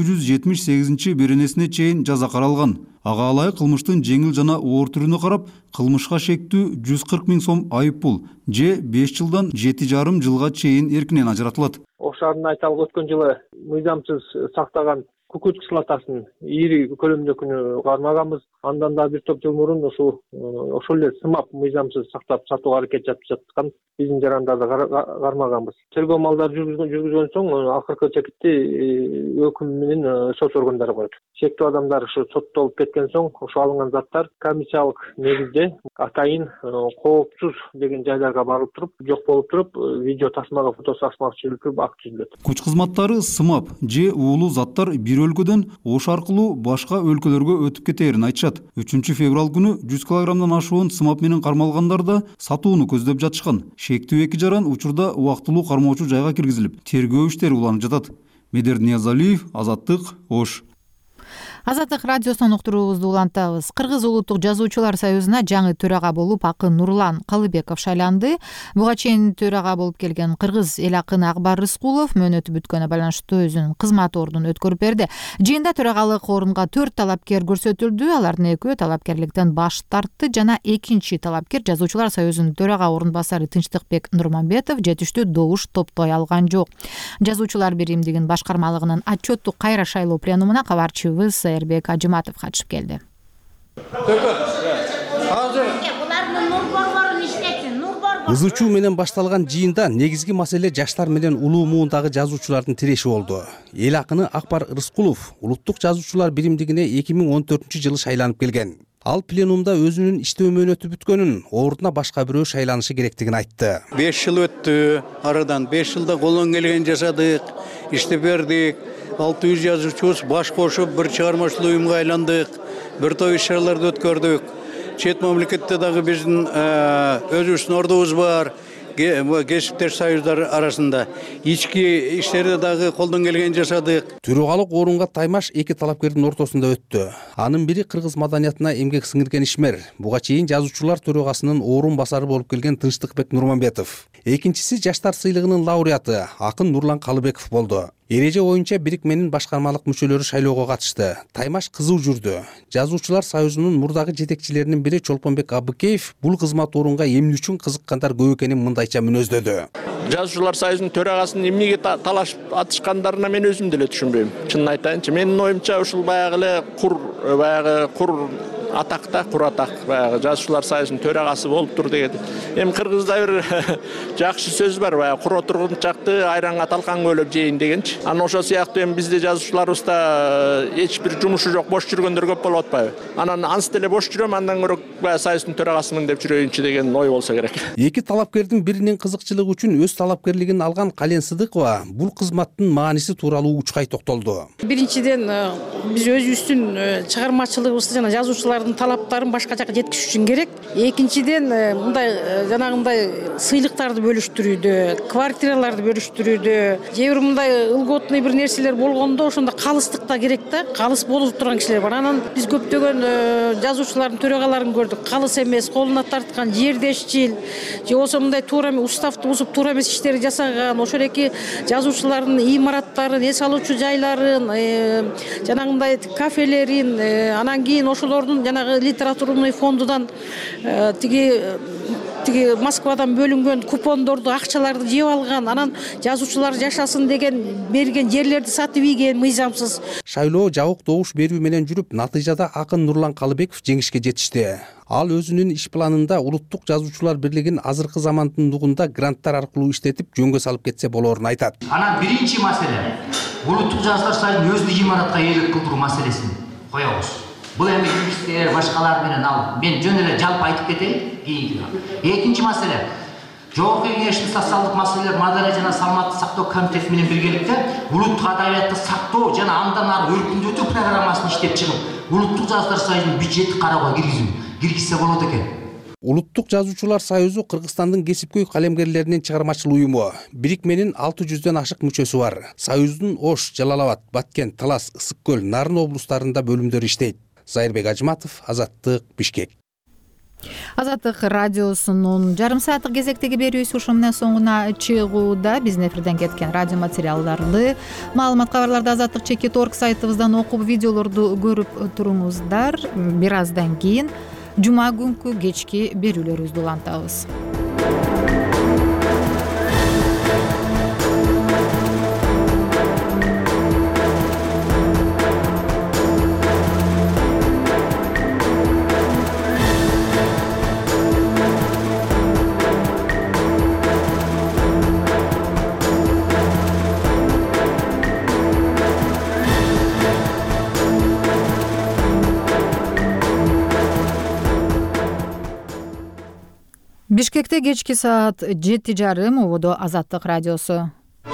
278 беренесине чейин жаза каралган. Ага ылайык кылмыштын жеңил жана оор түрүнө карап, кылмышка шектүү 140 000 сом айып пул же 5 жылдан 7,5 жылга чейин эркинен ажыратылат. Ош шаарынын айталык өткөн жылы мыйзамсыз сактаган күкүрт кислотасын ири көлөмдөгүнү кармаганбыз. Андан да бир топ жыл мурун ошол эле сымап мыйзамсыз сактап сатууга аракет жасап жаткан биздин жарандарды кармаганбыз. Тергөө малдары жүргүзгөн соң акыркы чекитти өкүм менен сот органдары коет. Шектүү адамдар ушу соттолуп кеткен соң ошо алынган заттар комиссиялык негизде атайын коопсуз деген жайларга барылып туруп, жок болуп туруп, видео тасмага, фото тасмага түзүлүп туруп акт түзүлөт. Күч кызматтары сымап же уулуу заттар бир өлкөдөн Ош аркылуу башка өлкөлөргө өтүп кетээрин айтышат. 3 февраль күнү 100 килограммдан ашуун сымап менен кармалгандар да сатууну көздөп жатышкан. Шектүү 2 жаран учурда убактылуу кармоочу жайга киргизилип, тергөө иштери уланып жатат. Медер Ниязалиев, Азаттык, Ош. Азаттык радиосунун уктуруубузду улантабыз. Кыргыз улуттук жазуучулар союзуна жаңы төрага болуп акын Нурлан Калыбеков шайланды. Буга чейин төрага болуп келген кыргыз эл акыны Акбар Рыскулов мөөнөтү бүткөнгө байланыштуу өзүнүн кызмат ордун өткөрүп берди. Жыйында төрагалык орунга 4 талапкер көрсөтүлдү. Алардын экөө талапкерликтен баш тартты жана экинчи талапкер жазуучулар союзунун төрага орун басары Тынчтыкбек Нурманбетов жетиштүү добуш топтой алган жок. Жазуучулар биримдигинин башкармалыгынын отчеттук кайра шайлоо пленумуна кабарчыбыз Эрбек Ажыматов катышып келди. Ызычуу менен башталган жыйында негизги маселе жаштар менен улуу муундагы жазуучулардын тиреши болду. Эл акыны Акбар Рыскулов улуттук жазуучулар биримдигине 2014-жылы шайланып келген. Ал пленумда өзүнүн иштөө мөөнөтү бүткөнүн, ордуна башка бирөө шайланышы керектигин айтты. 5 жыл өттү, арадан 5 жылда колдон келген жасадык, иштеп бердик. 600 жазуучубуз баш кошуп бир чыгармачылык уюмга айландык, бир топ иш-чараларды өткөрдүк. Чет мамлекетте дагы биздин өзүбүздүн ордубуз бар, кесиптеш союздар арасында. Ички иштерде дагы колдон келген жасадык. Төрагалык орунга таймаш 2 талапкердин ортосунда өттү. Анын бири кыргыз маданиятына эмгек сиңирген ишмер. Буга чейин жазуучулар төрагасынын орун басары болуп келген Тынчтыкбек Нурманбетов. Экинчиси жаштар сыйлыгынын лауреаты акын Нурлан Калыбеков болду. Эреже боюнча бирикменин башкармалык мүчөлөрү шайлоого катышты. Таймаш кызуу жүрдү. Жазуучулар союзунун мурдагы жетекчилеринин бири Чолпонбек Абыкеев бул кызмат орунга эмне үчүн кызыккандар көп экенин мындайча мүнөздөдү. Жазуучулар союзунун төрагасынын эмнеге талашып атышкандарына мен өзүм деле түшүнбөйм. Чынын айтайынчы, менин оюмча ушул баягы эле кур атакта, кур атак баягы жазуучулар союзунун төрагасы болуп тур деген. Эми кыргызда бир жакшы сөз бар, баягы кур отургунчакты айранга талкан көөлөп жейин дегенчи. Анан ошол сыяктуу эми бизде жазуучуларыбызда эч бир жумушу жок, бош жүргөндөр көп болуп атпайбы? Анан ансы деле бош жүрөм, андан көрө баягы союздун төрагасымын деп жүрөйүнчү деген ой болсо керек. Эки талапкердин биринин кызыкчылыгы үчүн өз талапкерлигин алган Кален Сыдыкова бул кызматтын мааниси тууралуу учкай токтолду. Биринчиден биз өзүбүздүн чыгармачылыгыбызды жана жазуучулардын талаптарын башка жака жеткизиш үчүн керек. Экинчиден мындай жанагындай сыйлыктарды бөлүштүрүүдө, квартираларды бөлүштүрүүдө, же бир мындай ылготный бир нерселер болгондо ошондо калыстык да керек да. Калыс болуп турган кишилер бар. Анан биз көптөгөн жазуучулардын төрагаларын көрдүк. Калыс эмес, колуна тарткан, жердешчил, же болбосо мындай туура эмес уставды бузуп туура эмес иштерди жасаган, ошол эки жазуучулардын имараттарын, эс алуучу жайларын, жанагындай кафелерин, анан кийин ошолордун жанагы литературный фондудан тиги Москвадан бөлүнгөн купондорду, акчаларды жеп алган, анан жазуучулар жашасын деген берген жерлерди сатып ийген мыйзамсыз. Шайлоо жабык добуш берүү менен жүрүп, натыйжада акын Нурлан Калыбеков жеңишке жетишти. Ал өзүнүн иш планында улуттук жазуучулар бирлигин азыркы замандын дугунда гранттар аркылуу иштетип жөнгө салып кетсе болоорун айтат. Анан биринчи маселе улуттук жазуучулар союзунун өзүнүн имаратка ээлик кылдыруу маселесин коебуз. Бул эми юристтер башкалар менен мен жөн эле жалпы айтып кетейин. Экинчи маселе жогорку кеңештин социалдык маселелер маданият жана саламаттык сактоо комитети менен биргеликте улуттук адабиятты сактоо жана андан ары өркүндөтүү программасын иштеп чыгып, улуттук жазуучулар союзунун бюджети кароого киргизсе болот экен. Улуттук жазуучулар союзу Кыргызстандын кесипкөй калемгерлеринин чыгармачыл уюму. Бирикменин 600дөн ашык мүчөсү бар. Союздун Ош, Жалал-Абад, Баткен, Талас, Ысык көл, Нарын облустарында бөлүмдөрү иштейт. Зайырбек Ажыматов, Азаттык, Бишкек. Азаттык радиосунун жарым сааттык кезектеги берүүсү ушун менен соңуна чыгууда. Биздин эфирден кеткен радио материалдарды, маалымат кабарларды Азаттык.org сайтыбыздан окуп, видеолорду көрүп туруңуздар. Бир аздан кийин жума күнкү кечки берүүлөрүбүздү улантабыз. Бишкекте кечки саат 7:30 убодо Азаттык радиосу.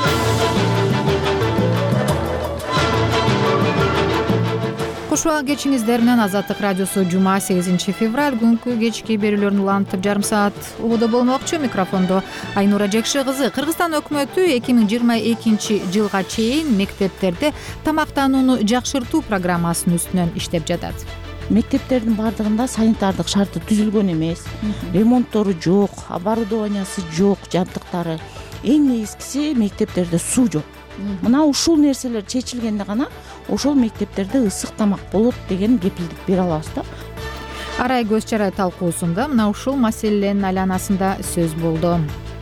Куш убак кечиңиздер менен Азаттык радиосу жума 8 февраль күнкү кечки берүүлөрүн улантып жарым саат убодо болмокчу. Микрофондо Айнура Жекши кызы. Кыргызстан өкмөтү 2022 жылга чейин мектептерде тамактанууну жакшыртуу программасынын үстүнөн иштеп жатат. Мектептердин баардыгында санитардык шарты түзүлгөн эмес, ремонттору жок, оборудованиясы жок, жабдыктары. Эң негизгиси мектептерде суу жок. Мына ушул нерселер чечилгенде гана ошол мектептерде ысык тамак болот деген кепилдик бере алабыз да. Арай көз чарай талкуусунда мына ушул маселенин айланасында сөз болду.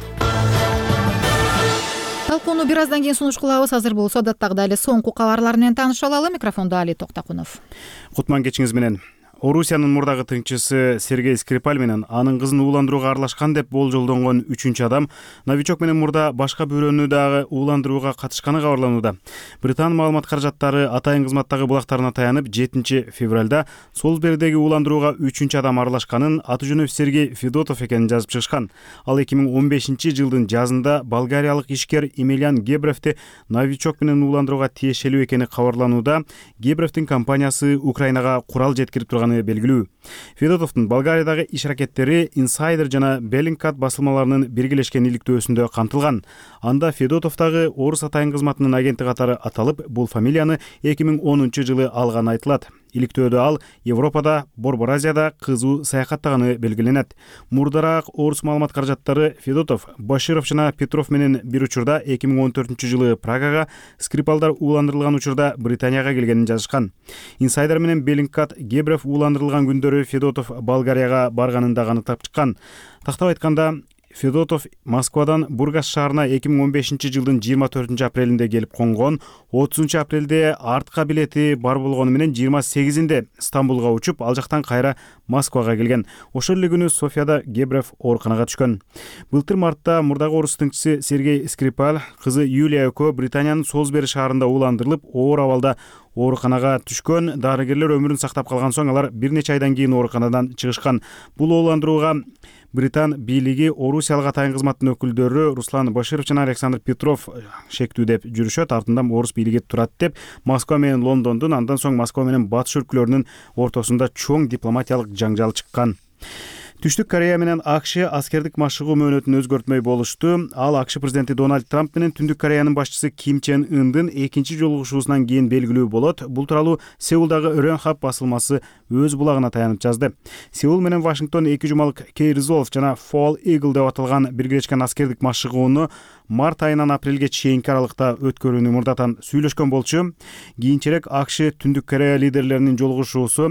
Талкууну бир аздан кийин сунуш кылабыз. Азыр болсо адаттагыдай эле соңку кабарлар менен тааныша алалы. Микрофондо Али Токтакунов. Кутман кечиңиз менен. Орусиянын мурдагы тыңчысы Сергей Скрипаль менен анын кызын ууландырууга аралашкан деп болжолдонгон 3-чү адам новичок менен мурда башка бирөөнү дагы ууландырууга катышканы кабарланууда. Британ маалымат каражаттары атайын кызматтагы булактарына таянып 7 февралда Солсберидеги ууландырууга 3-чү адам аралашканын, аты жөнү Сергей Федотов экенин жазып чыгышкан. Ал 2015 жылдын жазында болгариялык ишкер Емельян Гебревти новичок менен ууландырууга тиешелүү экени кабарланууда. Гебревтин компаниясы Украинага курал жеткирип турган белгилүү. Федотовдун Болгариядагы иш аракеттери Insider жана Bellingcat басылмаларынын биргелешкен иликтөөсүндө камтылган. Анда Федотов дагы орус атайын кызматынын агенти катары аталып, бул фамилияны 2010 жылы алганы айтылат. Иликтөөдө ал Европада, Борбор Азияда кызуу саякаттаганы белгиленет. Мурдараак орус маалымат каражаттары Федотов, Баширов жана Петров менен бир учурда 2014 жылы Прагага, Скрипалдар ууландырылган учурда Британияга келгенин жазышкан. Insider менен Bellingcat Гебрев ууландырылган күндөрү Федотов Болгарияга барганын дагы аныктап чыккан. Тактап айтканда, Федотов Москвадан Бургас шаарына 2015 жылдын 24 апрелинде келип конгон. 30 апрелде артка билети бар болгону менен 28-inde Стамбулга учуп, ал жактан кайра Москвага келген. Ошол эле күнү Софияда Гебрев ооруканага түшкөн. Былтыр мартта мурдагы орус тыңчысы Сергей Скрипаль кызы Юлия экөө Британиянын Солсбери шаарында ууландырылып, оор абалда ооруканага түшкөн. Дарыгерлер өмүрүн сактап калган соң алар бир нече айдан кийин ооруканадан чыгышкан. Бул ууландырууга Британ бийлиги, Орусиялык атайын кызматтын өкүлдөрү Руслан Баширов жана Александр Петров шектүү деп жүрүшөт. Артынан орус бийлиги турат деп Москва менен Лондондун, андан соң Москва менен батыш өлкөлөрүнүн ортосунда чоң дипломатиялык жаңжал чыккан. Түштүк Корея менен АКШ аскердик машыгуу мөөнөтүн өзгөртмөй болушту. Ал АКШ президенти Дональд Трамп менен Түндүк Кореянын башчысы Ким Чен Ындын экинчи жолугушуусунан кийин белгилүү болот. Бул тууралуу Сеулдагы Рönhap басылмасы өз булагына таянып жазды. Сеул менен Вашингтон 2 жумалык K-Resolve жана Fall Eagle деп аталган биргелешкен аскердик машыгууну март айынан апрелге чейинки аралыкта өткөрүүнү мурдатан сүйлөшкөн болчу. Кийинчерээк АКШ Түндүк Корея лидерлеринин жолугушуусу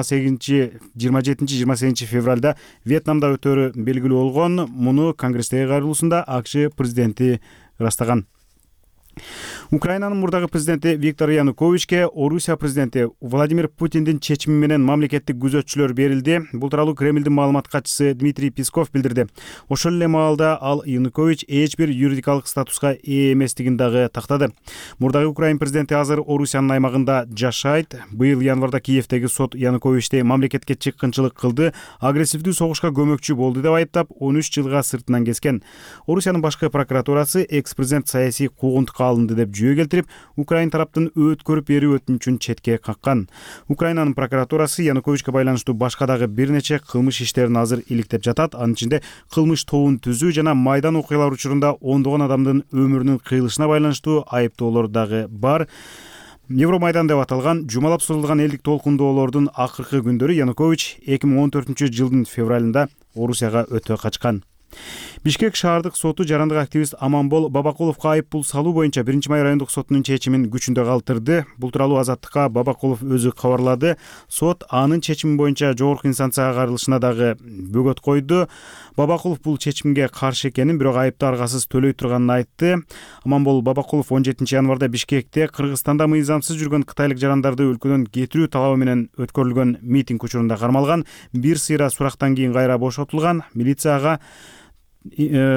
27-28 февралда Вьетнамда өтөрү белгилүү болгон. Муну Конгресстеги кайрылуусунда АКШ президенти ырастаган. Украинанын мурдагы президенти Виктор Януковичке Орусия президенти Владимир Путиндин чечими менен мамлекеттик күзөтчүлөр берилди. Бул тууралуу Кремлдин маалымат катчысы Дмитрий Песков билдирди. Ошол эле маалда ал Янукович эч бир юридикалык статуска ээ эместигин дагы тактады. Мурдагы Украин президенти азыр Орусиянын аймагында жашайт. Быйыл январда Киевдеги сот Януковичти мамлекетке чыккынчылык кылды, агрессивдүү согушка көмөкчү болду деп айыптап 13 жылга сыртынан kesкен. Орусиянын башкы прокуратурасы экс-президент саясий куугунтукка алынды деп жүйө келтирип, Украин тараптын өткөрүп берүү өтүнүчүн четке каккан. Украинанын прокуратурасы Януковичке байланыштуу башка дагы бир нече кылмыш иштерин азыр иликтеп жатат. Анын ичинде кылмыш тобун түзүү жана майдан окуялары учурунда ондогон адамдын өмүрүнүн кыйылышына байланыштуу айыптоолор дагы бар. Евромайдан деп аталган жумалап созулган элдик толкундоолордун акыркы күндөрү Янукович 2014 жылдын февралында Орусияга өтө качкан. Бишкек шаардык соту жарандык активист Аманбол Бабакуловго айыппул салуу боюнча 1-май райондук сотунун чечимин күчүндө калтырды. Бул тууралуу Азаттыкка Бабакулов өзү кабарлады. Сот анын чечими боюнча жогорку инстанцияга кайрылышына дагы бөгөт койду. Бабакулов бул чечимге каршы экенин, бирок айыпты аргасыз төлөй турганын айтты. Аманбол Бабакулов 17 январда Бишкекте Кыргызстанда мыйзамсыз жүргөн кытайлык жарандарды өлкөдөн кетирүү талабы менен өткөрүлгөн митинг учурунда кармалган. Бир сыйра сурактан кийин кайра бошотулган. Милицияга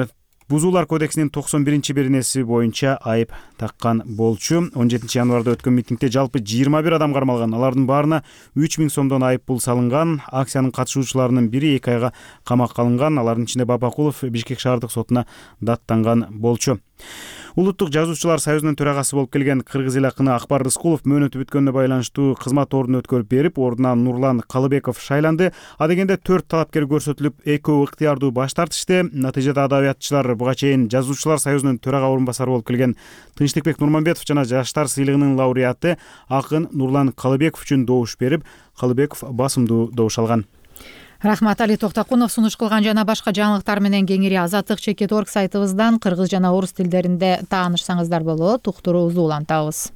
Бузуулар кодексинин 91-беренеси боюнча айып таккан болчу. 17 январда өткөн митингде жалпы 21 адам кармалган. Алардын баарына 3000 сомдон айып пул салынган. Акциянын катышуучуларынын бири 2 айга камакка алынган. Алардын ичинде Бабакулов Бишкек шаардык сотуна даттанган болчу. Улуттук жазуучулар союзунун төрагасы болуп келген кыргыз эл акыны Акбар Рыскулов мөөнөтү бүткөнүнө байланыштуу кызмат ордун өткөрүп берип, ордуна Нурлан Калыбеков шайланды. Адегенде 4 талапкер көрсөтүлүп, экөө ыктыярдуу баш тартышты. Натыйжада адабиятчылар буга чейин жазуучулар союзунун төрага орун басары болуп келген Тынчтыкбек Нурманбетов жана Жаштар сыйлыгынын лауреаты акын Нурлан Калыбеков үчүн добуш берип, Калыбеков басымдуу добуш алган. Рахмат, Али Токтакунов. Сунуш кылган жана башка жаңылыктар менен кеңири azatlyk.org сайтыбыздан кыргыз жана орус тилдеринде таанышсаңыздар болот. Уктуруубузду улантабыз.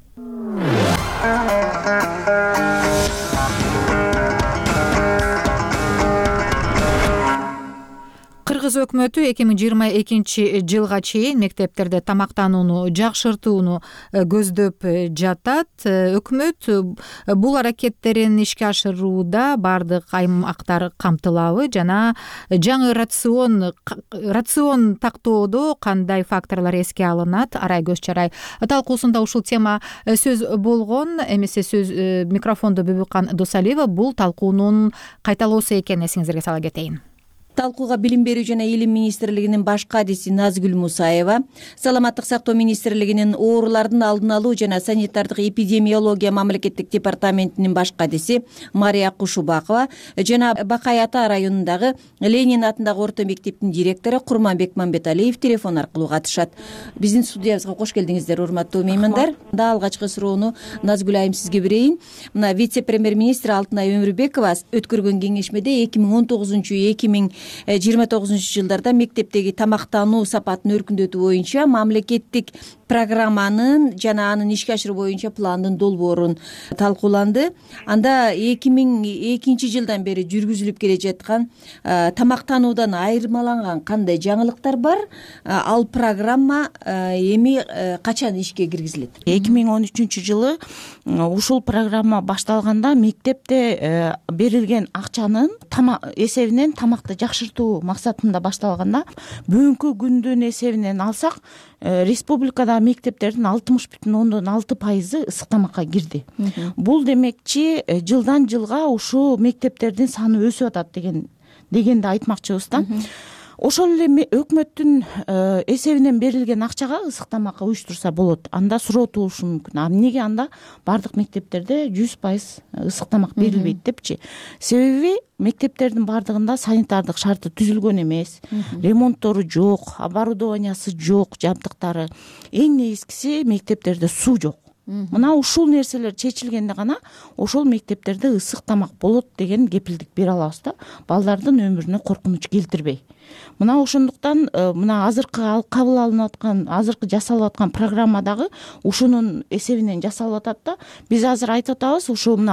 Кыргыз өкмөтү 2022 жылга чейин мектептерде тамактанууну жакшыртууну көздөп жатат. Өкмөт бул аракеттерин ишке ашырууда бардык аймактар камтылабы жана жаңы рацион тактоодо кандай факторлор эске алынат? Арай көз чарай талкуусунда ушул тема сөз болгон. Эмесе сөз микрофондо Бүбүкан Досалиева. Бул талкуунун кайталоосу экенин эсиңизерге сала кетейин. Талкууга Билим берүү жана Илим министрлигинин баш кадиси Назгүл Мусаева, Саламаттык сактоо министрлигинин оорулардын алдын алуу жана санитардык эпидемиология мамлекеттик департаментинин баш кадиси Мария Кушубакова жана Бакай Ата районундагы Ленин атындагы орто мектептин директору Курманбек Мамбеталиев телефон аркылуу катышат. Биздин студиябызга кош келдиңиздер, урматтуу меймандар. Да алгачкы суроону Назгүл айым сизге берейин. Мына вице-премьер-министр Алтынай Өмүрбекова өткөргөн кеңешмеде 2019-2029 жылдарда мектептеги тамактануу сапатын өркүндөтүү боюнча мамлекеттик программанын жана анын ишке ашыруу боюнча пландын долбоорун талкууланды. Анда 2002 жылдан бери жүргүзүлүп келе жаткан тамактануудан айырмаланган кандай жаңылыктар бар? Ал программа эми качан ишке киргизилет? 2013 жылы ушул программа башталганда мектепте берилген акчанын эсебинен тамакты жакшыртуу максатында башталганда, бүгүнкү күндүн эсебинен алсак, республикада мектептердин 60,6% ысык тамакка кирди. Бул демекчи жылдан жылга ушул мектептердин саны өсүп атат дегенди айтмакчыбыз да. Ошол эле өкмөттүн эсебинен берилген акчага ысык тамакка уюштурса болот. Анда суроо туулушу мүмкүн. Эмнеге анда бардык мектептерде 100% ысык тамак берилбейт депчи? Себеби мектептердин бардыгында санитардык шарты түзүлгөн эмес, ремонттору жок, оборудованиясы жок, жабдыктары. Эң негизгиси мектептерде суу жок. Мына ушул нерселер чечилгенде гана ошол мектептерде ысык тамак болот деген кепилдик бере алабыз да, балдардын өмүрүнө коркунуч келтирбей. Мына ошондуктан мына азыркы кабыл алынып аткан, азыркы жасалып аткан программадагы ушунун эсебинен жасалып атат да. Биз азыр айтып атабыз, ушул мына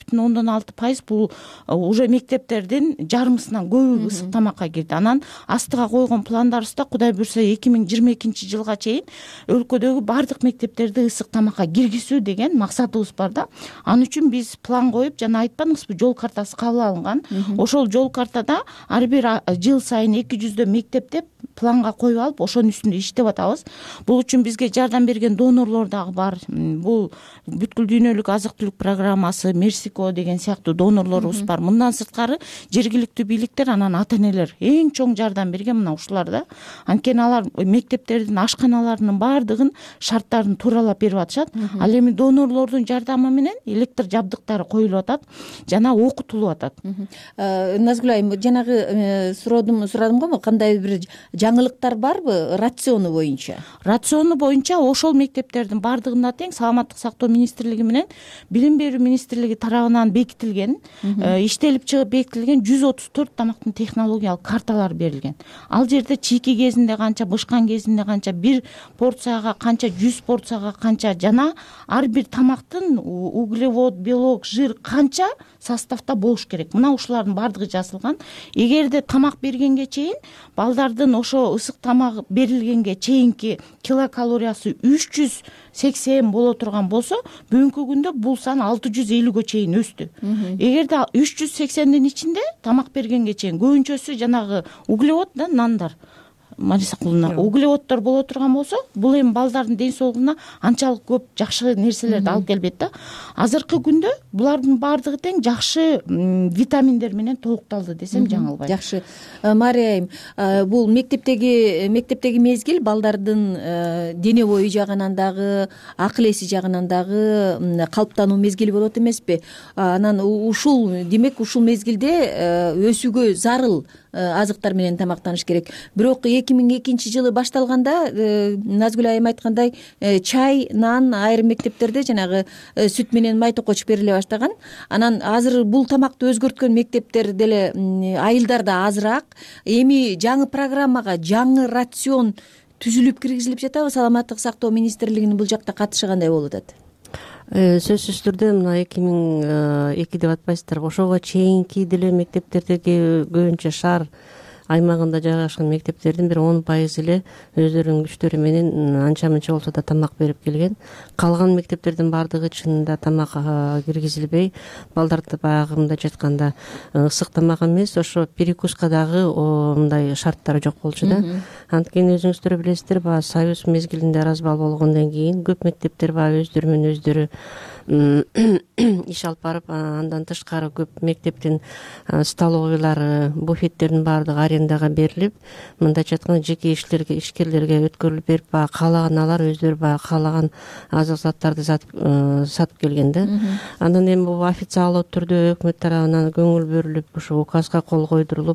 60,6% бул уже мектептердин жарымысынан көбү ысык тамакка кирди. Анан астыга койгон пландарыбызда Кудай буйрса 2022 жылга чейин өлкөдөгү бардык мектептерди ысык тамакка киргизүү деген максатыбыз бар да. Анын үчүн биз план коюп, жана айтпадыңызбы, жол картасы кабыл алынган. Ошол жол картада ар бир жыл сайын 200 мектеп деп планга коюп алып, ошонун үстүндө иштеп атабыз. Бул үчүн бизге жардам берген донорлор дагы бар. Бул бүткүл дүйнөлүк азык-түлүк программасы, Мерсико деген сыяктуу донорлорубуз бар. Мындан сырткары жергиликтүү бийликтер, анан ата-энелер эң чоң жардам берген мына ушулар да. Анткени алар мектептердин ашканаларынын бардыгын шарттарын тууралап берип атышат. Ал эми донорлордун жардамы менен электр жабдыктары коюлуп атат жана окутулуп атат. Назгүл айым, жанагы сурадым го, кандай бир жаңылыктар барбы рациону боюнча? Рациону боюнча ошол мектептердин бардыгында тең Саламаттык сактоо министрлиги менен Билим берүү министрлиги тарабынан бекитилген, иштелип чыгып бекитилген 134 тамактын технологиялык карталары берилген. Ал жерде чийки кезинде канча, бышкан кезинде канча, бир порцияга канча, 100 порцияга канча жана ар бир тамактын углевод, белок, жир канча составда болуш керек. Мына ушулардын бардыгы жазылган. Эгерде тамак бергенге чейин балдардын ошо ысык тамак берилгенге чейинки килокалориясы 380 боло турган болсо, бүгүнкү күндө бул сан 650гө чейин өстү. Эгерде 380дин ичинде тамак бергенге чейин көбүнчөсү жанагы углевод да, нандар, Мариса Куловна, углеводдор боло турган болсо бул эми балдардын ден соолугуна анчалык көп жакшы нерселерди алып келбейт да. Азыркы күндө булардын баардыгы тең жакшы витаминдер менен толукталды десем жаңылбайм. Жакшы. Мария айым, бул мектептеги мезгил балдардын дене бою жагынан дагы, акыл эси жагынан дагы калыптануу мезгили болот эмеспи? Анан ушул мезгилде өсүүгө зарыл азыктар менен тамактаныш керек. Бирок 2002 жылы башталганда Назгүл айым айткандай чай, нан айрым мектептерде жанагы сүт менен май токоч бериле баштаган. Анан азыр бул тамакты өзгөрткөн мектептер деле айылдарда азыраак. Эми жаңы программага жаңы рацион түзүлүп киргизилип жатабы? Саламаттык сактоо министрлигинин бул жакта катышы кандай болуп атат? Сөзсүз түрдө мына 2002 деп атпайсыздар, ошого чейинки деле мектептердеги көбүнчө шаар аймагында жайгашкан мектептердин бир 10% эле өздөрүнүн күчтөрү менен анча мынча болсо да тамак берип келген. Калган мектептердин баардыгы чынында тамак киргизилбей, балдарды баягы мындай жатканда ысык тамак эмес, ошо перекуска дагы мындай шарттары жок болчу да. Анткени өзүңүздөр билесиздер, баягы союз мезгилинде разбал болгондон кийин көп мектептер баягы өздөрү менен өздөрү иш алып барып, андан тышкары көп мектептин столовыйлары, буфеттердин баардыгы арендага берилип, мындайча айтканда жеке ишкерлерге өткөрүлүп берип, баягы каалаган өздөрү баягы каалаган азык заттарды сатып келген да. Андан эми бул официалдуу түрдө өкмөт тарабынан көңүл бөлүнүп, ушу указга кол койдурулуп,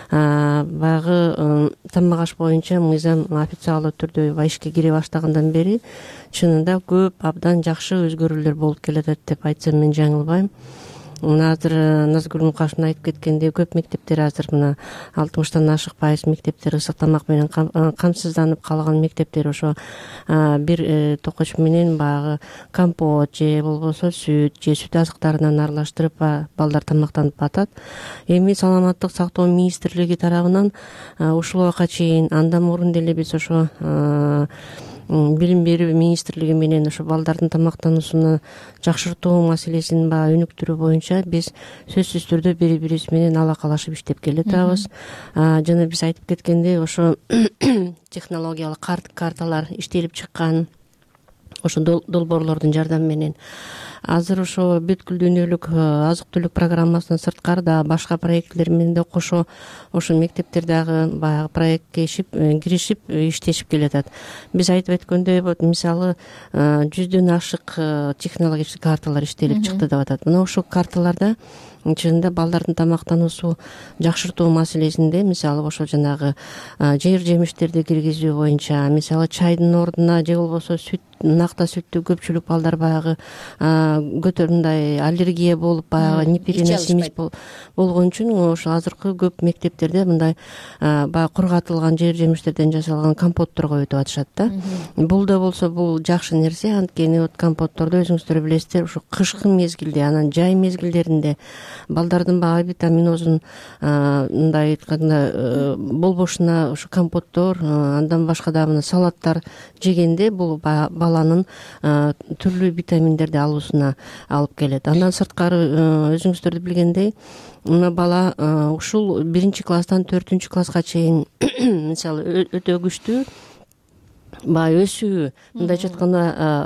баягы тамак аш боюнча мыйзам официалдуу түрдө ишке кире баштагандан бери чынында көп абдан жакшы өзгөрүүлөр болуп келатат деп айтсам мен жаңылбайм. Азыр Назгүл Мукашевна айтып кеткендей, көп мектептер азыр мына 60тан ашык пайыз мектептер ысык тамак менен камсызданып, калган мектептер ошо бир токоч менен баягы компот же болбосо сүт же сүт азыктарынан аралаштырып балдар тамактанып атат. Эми саламаттык сактоо министрлиги тарабынан ушул убакка чейин андан мурун деле биз ошо билим берүү министрлиги менен ошо балдардын тамактануусуну жакшыртуу маселесин баягы өнүктүрүү боюнча биз сөзсүз түрдө бири бирибиз менен алакалашып иштеп келатабыз. Жана биз айтып кеткендей, ошо технологиялык карталар иштелип чыккан, ошо долбоорлордун жардамы менен азыр ошо бүткүл дүйнөлүк азык түлүк программасынан сырткары да башка проектлер менен да кошо ошо мектептер дагы баягы проектке киришип иштешип келатат. Биз айтып өткөндөй, мисалы 100дөн ашык технологический карталар иштелип чыкты деп атат. Мына ошол карталарда чынында балдардын тамактануусу жакшыртуу маселесинде, мисалы ошо жанагы жер жемиштерди киргизүү боюнча, мисалы чайдын ордуна же болбосо сүт, накта сүттү көпчүлүк балдар баягы мындай аллергия болуп, баягы непереносимость болгон үчүн ошо азыркы көп мектептерде мындай баягы кургатылган жер жемиштерден жасалган компотторго өтүп атышат да. Бул да болсо бул жакшы нерсе, анткени компотторду өзүңүздөр билесиздер, ушу кышкы мезгилде, анан жай мезгилдеринде балдардын баягы витаминозун мындай айтканда болбошуна ушу компоттор, андан башка дагы мына салаттар жегенде бул баланын түрлүү витаминдерди алуусуна алып келет. Андан сырткары өзүңүздөрдү билгендей, мына бала ушул 1-класстан 4-класска чейин мисалы өтө күчтүү баягы өсүү, мындайча айтканда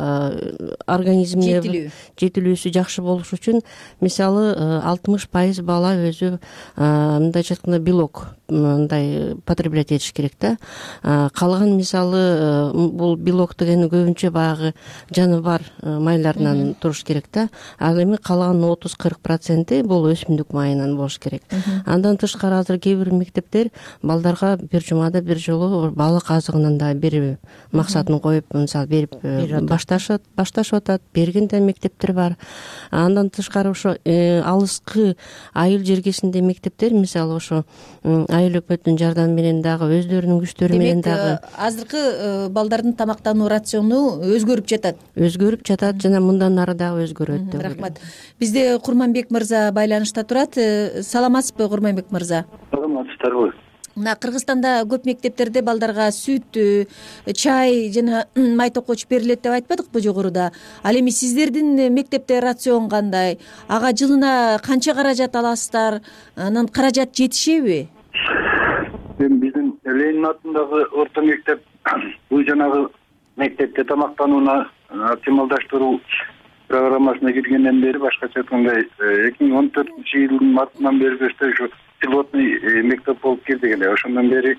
организмге жетилүүсү жакшы болуш үчүн мисалы 60% бала өзү мындайча айтканда белок мындай потреблять этиш керек да. Калган мисалы бул белок деген көбүнчө баягы жаныбар майларынан туруш керек да. Ал эми калган 30-40% бул өсүмдүк майынан болуш керек. Андан тышкары азыр кээ бир мектептер балдарга бир жумада бир жолу балык азыгынан да берүү максатын коюп, мисалы берип башташып атат, берген да мектептер бар. Андан тышкары ошо алыскы айыл жергесинде мектептер, мисалы ошо айыл өкмөтүнүн жардамы менен дагы өздөрүнүн күчтөрү менен дагы азыркы балдардын тамактануу рациону өзгөрүп жатат жана мындан ары дагы өзгөрөт деп ойлойм. Рахмат. Бизде Курманбек мырза байланышта турат. Саламатсызбы, Курманбек мырза? Саламатсыздарбы? Мына Кыргызстанда көп мектептерде балдарга сүт, чай жана май токоч берилет деп айтпадыкпы жогоруда? Ал эми сиздердин мектепте рацион кандай? Ага жылына канча каражат аласыздар? Анан каражат жетишеби? Эми биздин Ленин атындагы орто мектеп бул жанагы мектепте тамактанууну оптималдаштыруу программасына киргенден бери, башкача айтканда 2014-жылдын мартынан бери ушу пилотный мектеп болуп кирдик эле. Ошондон бери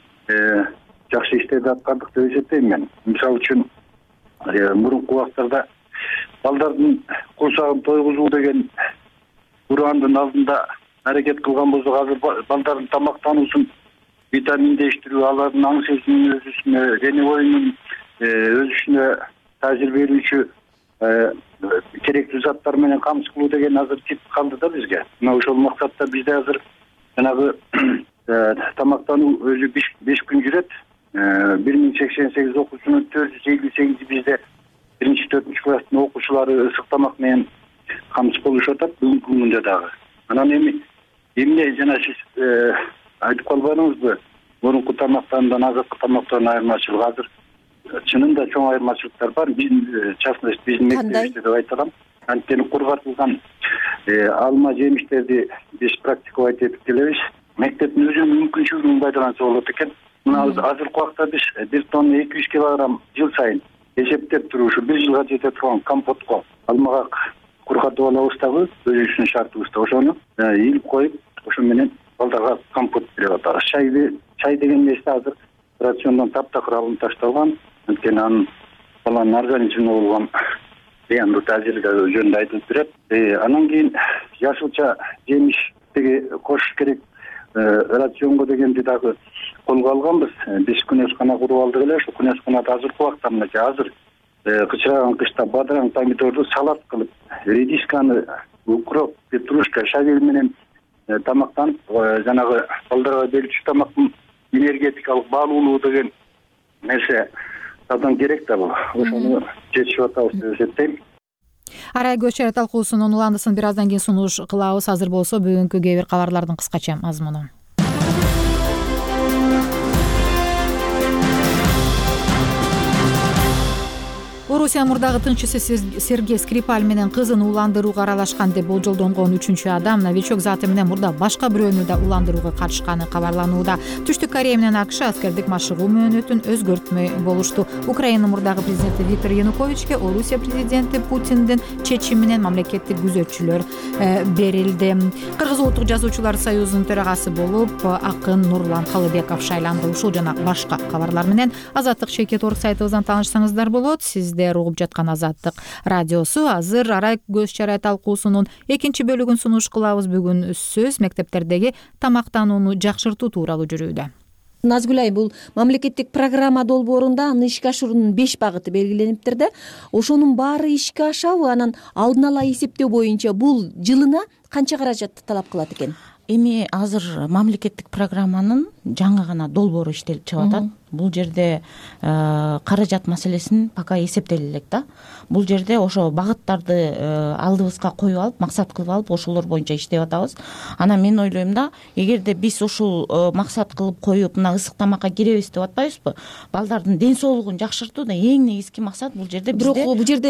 жакшы иштерди аткардык деп эсептейм мен. Мисалы үчүн мурунку убактарда балдардын курсагын тойгузуу деген урандын алдында аракет кылган болсок, азыр балдардын тамактануусун витаминдештирүү, алардын аң сезиминин өсүшүнө, дене боюнун өсүшүнө таасир берүүчү керектүү заттар менен камсыз кылуу деген азыр тип калды да бизге. Мына ошол максатта бизде азыр жанагы тамактануу өзү 5 күн жүрөт. 1088 окуучунун 458 бизде 1-4 класстын окуучулары ысык тамак менен камсыз болушуп атат бүгүнкү күндө дагы. Анан эмне жана сиз айтып калбадыңызбы? Мурунку тамактануудан азыркы тамактоонун айырмачылыгы азыр чынында чоң айырмачылыктар бар. Биздин частность биздин мектебибизде деп айта алам. Анткени кургатылган алма жемиштерди биз практиковать этип келебиз. Мектептин өзүнүн мүмкүнчүлүгүн пайдаланса болот экен. Мына азыркы убакта биз 1 тонна 200 килограмм жыл сайын эсептеп туруп ушу 1 жылга жете турган компотко алмага кургатып алабыз дагы өзүбүздүн шартыбызда. Ошону илип коюп, ошо менен балдарга компот берип атабыз. Чай деген нерсе азыр рациондон таптакыр алынып ташталган. Анткени анын баланын организмине болгон зыяндуу таасири жөнүндө айтылып берет. Анан кийин жашылча жемиштеги кошуш керек рационго дегенди дагы колго алганбыз. Биз күнөскана куруп алдык эле. Ошо күнөсканада азыркы убакта мынча азыр кычыраган кышта бадыраң, помидорду салат кылып, редисканы, укроп, петрушка, шабел менен тамактанып, жанагы балдарга берүүчү тамактын энергетикалык баалуулугу деген нерсе абдан керек да бул. Ошону жетишип атабыз деп эсептейм. Арай көч чарай талкуусунун уландысын бир аздан кийин сунуш кылабыз. Азыр болсо бүгүнкү кээ бир кабарлардын кыскача мазмуну. Орусиянын мурдагы тыңчысы Сергей Скрипаль менен кызын уландырууга аралашкан деп болжолдонгон 3-чү адам новичок заты менен мурда башка бирөөнү да уландырууга катышканы кабарланууда. Түштүк Корея менен АКШ аскердик машыгуу мөөнөтүн өзгөртмөй болушту. Украинанын мурдагы президенти Виктор Януковичке Орусия президенти Путиндин чечими менен мамлекеттик күзөтчүлөр берилди. Кыргыз Улуттук жазуучулар союзунун төрагасы болуп акын Нурлан Калыбеков шайланды. Ушул жана башка кабарлар менен Азаттык Чекет.орг сайтыбыздан таанышсаңыздар болот. Сиздер угуп жаткан Азаттык радиосу. Азыр Арай көз чарай талкуусунун экинчи бөлүгүн сунуш кылабыз. Бүгүн сөз мектептердеги тамактанууну жакшыртуу тууралуу жүрүүдө. Назгүл айым, бул мамлекеттик программа долбоорунда аны ишке ашыруунун 5 багыты белгилениптир да. Ошонун баары ишке ашабы? Анан алдын ала эсептөө боюнча бул жылына канча каражатты талап кылат экен? Эми азыр мамлекеттик программанын жаңы гана долбоору иштелип чыгып атат. Бул жерде каражат маселесин пока эсептеле элек да. Бул жерде ошо багыттарды алдыбызга коюп алып, максат кылып алып, ошолор боюнча иштеп атабыз. Анан мен ойлойм да, эгерде биз ушул максат кылып коюп, мына ысык тамакка киребиз деп атпайбызбы? Балдардын ден соолугун жакшыртуу да эң негизги максат бул жерде. Бирок бул жерде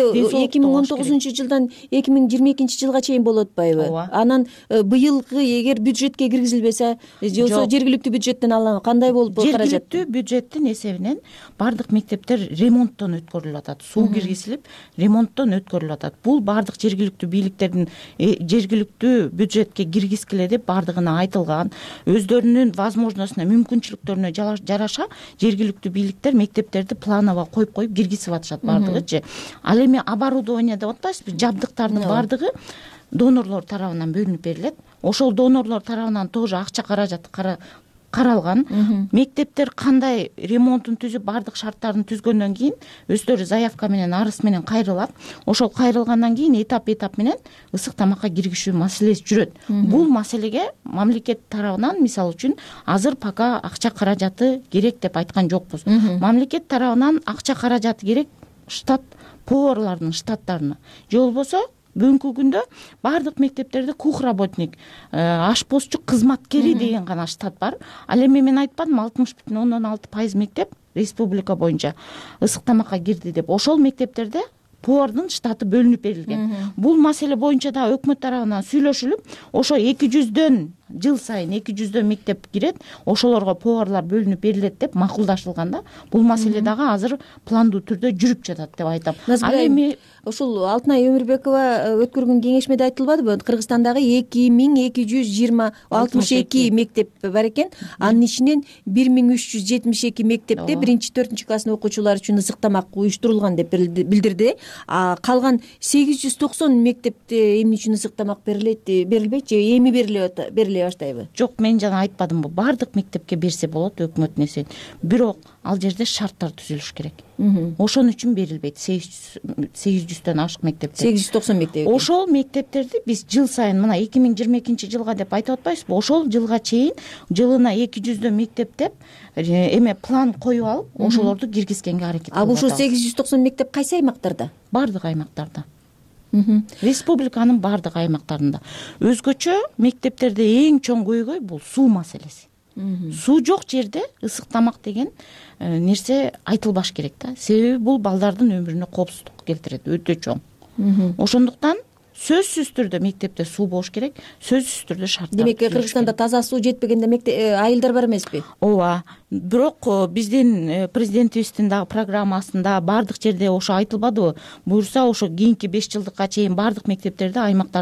2019-жылдан 2022-жылга чейин болуп атпайбы? Анан быйылкы эгер бюджетке киргизилбесе, же болбосо жергиликтүү бюджеттен алам, кандай болуп каражат? Жергиликтүү бюджеттин эсебинен бардык мектептер ремонттон өткөрүлүп атат. Суу киргизилип, ремонттон өткөрүлүп атат. Бул бардык жергиликтүү бийликтердин жергиликтүү бюджетке киргизгиле деп бардыгына айтылган. Өздөрүнүн возможностуна, мүмкүнчүлүктөрүнө жараша жергиликтүү бийликтер мектептерди планово коюп киргизип атышат бардыгычы. Ал эми оборудование деп атпайсызбы? Жабдыктардын бардыгы донорлор тарабынан бөлүнүп берилет. Ошол донорлор тарабынан тоже акча каражаты каралган. Мектептер кандай ремонтун түзүп, бардык шарттарын түзгөндөн кийин өздөрү заявка менен, арыз менен кайрылат. Ошол кайрылгандан кийин этап менен ысык тамакка киргизүү маселеси жүрөт. Бул маселеге мамлекет тарабынан, мисалы үчүн, азыр пока акча каражаты керек деп айткан жокпуз. Мамлекет тарабынан акча каражаты керек штат поварлардын штаттарына. Же болбосо бүгүнкү күндө бардык мектептерде кухработник, ашпозчу кызматкери деген гана штат бар. Ал эми мен айтпадым, 60,6% мектеп республика боюнча ысык тамакка кирди деп. Ошол мектептерде повардын штаты бөлүнүп берилген. Бул маселе боюнча да өкмөт тарабынан сүйлөшүлүп, ошо 200дөн жыл сайын 200 мектеп кирет, ошолорго поварлар бөлүнүп берилет деп макулдашылганда, бул маселе дагы азыр пландуу түрдө жүрүп жатат деп айтам. Ал эми ушул Алтынай Өмүрбекова өткөргөн кеңешмеде айтылбадыбы? Кыргызстандагы 2262 мектеп бар экен. Анын ичинен 1372 мектепте 1-4 класстын окуучулары үчүн ысык тамак уюштурулган деп билдирди. Калган 890 мектепте эмне үчүн ысык тамак берилбейт же эми бериле баштайбы? Жок, мен жана айтпадымбы, баардык мектепке берсе болот өкмөт несен. Бирок ал жерде шарттар түзүлүш керек. Ошон үчүн берилбейт 800дөн ашык мектепте. 890 мектеп. Ошол мектептерди биз жыл сайын мына 2022 жылга деп айтып атпайбызбы? Ошол жылга чейин жылына 200 мектеп деп эме план коюп алып, ошолорду киргизгенге аракет кылып атабыз. Ушул 890 мектеп кайсы аймактарда? Баардык аймактарда. Республиканын баардык аймактарында. Өзгөчө мектептерде эң чоң көйгөй бул суу маселеси. Суу жок жерде ысык тамак деген нерсе айтылбаш керек да. Себеби бул балдардын өмүрүнө коопсуздук келтирет, өтө чоң. Ошондуктан сөзсүз түрдө мектепте суу болуш керек, сөзсүз түрдө шарттар. Демек Кыргызстанда таза суу жетпегенде айылдар бар эмеспи? Ооба. Бирок биздин президентибиздин дагы программасында баардык жерде ошо айтылбадыбы? Буюрса ошо кийинки 5 жылдыкка чейин баардык мектептерде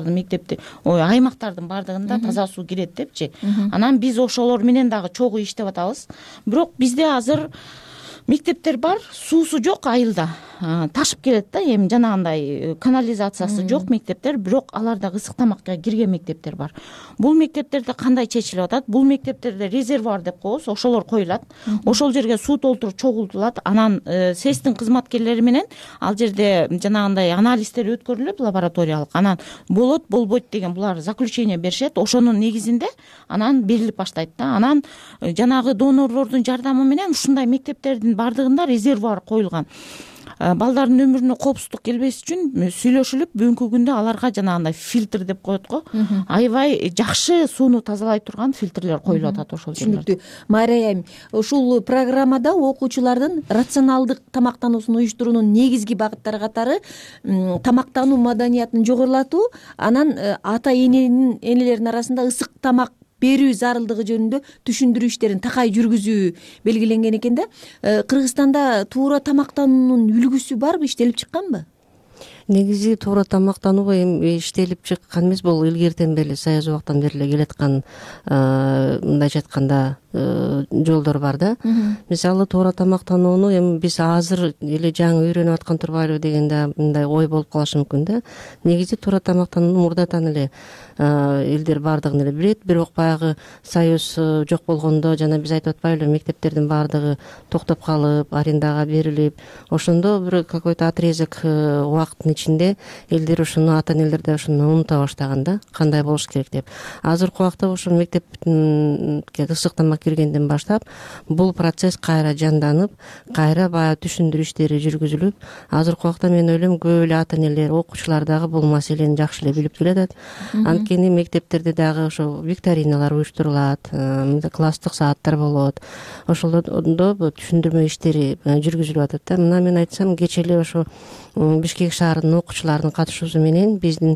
аймактардын баардыгында таза суу кирет депчи. Анан биз ошолор менен дагы чогуу иштеп атабыз. Бирок бизде азыр мектептер бар, суусу жок айылда. Ташып келет да, эми жанагындай канализациясы жок мектептер, бирок аларда ысык тамакка кирген мектептер бар. Бул мектептерде кандай чечилип атат? Бул мектептерде резервуар деп коебуз, ошолор коюлат. Ошол жерге суу толтуруп чогултулат. Анан СЭСтин кызматкерлери менен ал жерде жанагындай анализдер өткөрүлөт лабораториялык. Анан болот, болбойт деген булар заключение беришет. Ошонун негизинде анан берилип баштайт да. Анан жанагы донорлордун жардамы менен ушундай мектептердин баардыгында резервуар коюлган. Балдардын өмүрүнө коопсуздук келбес үчүн сүйлөшүлүп, бүгүнкү күндө аларга жанагындай фильтр деп коет го. Аябай жакшы сууну тазалай турган фильтрлер коюлуп атат ошол жерлерде. Мария айым, ушул программада окуучулардын рационалдык тамактануусун уюштуруунун негизги багыттары катары тамактануу маданиятын жогорулатуу, анан ата энелердин арасында ысык тамак берүү зарылдыгы жөнүндө түшүндүрүү иштерин такай жүргүзүү белгиленген экен да. Кыргызстанда туура тамактануунун үлгүсү барбы, иштелип чыкканбы? Негизи туура тамактануу эми иштелип чыккан эмес, бул илгертен бери Союз убактан бери келаткан мындайча айтканда жолдор бар да. Мисалы туура тамактанууну эми биз азыр эле жаңы үйрөнүп аткан турбайлыбы дегенде мындай ой болуп калышы мүмкүн да. Негизи туура тамактанууну мурдатан эле элдер баардыгын эле билет, бирок баягы Союз жок болгондо жана биз айтып атпайлыбы, мектептердин баардыгы токтоп калып, арендага берилип, ошондо бир какой-то отрезок убакыттын ичинде элдер ушуну, ата энелер да ушуну унута баштаган да, кандай болуш керек деп. Азыркы убакта ошол мектепке ысык тамак киргенден баштап бул процесс кайра жанданып, кайра баягы түшүндүрүү иштери жүргүзүлүп, азыркы убакта мен ойлойм көп эле ата энелер, окуучулар дагы бул маселени жакшы эле билип келатат. Анткени мектептерде дагы ошо викториналар уюштурулат, класстык сааттар болот. Ошолордо түшүндүрмө иштери жүргүзүлүп атат да. Мына мен айтсам, кечээ эле ошо Бишкек шаарынын окуучуларынын катышуусу менен, биздин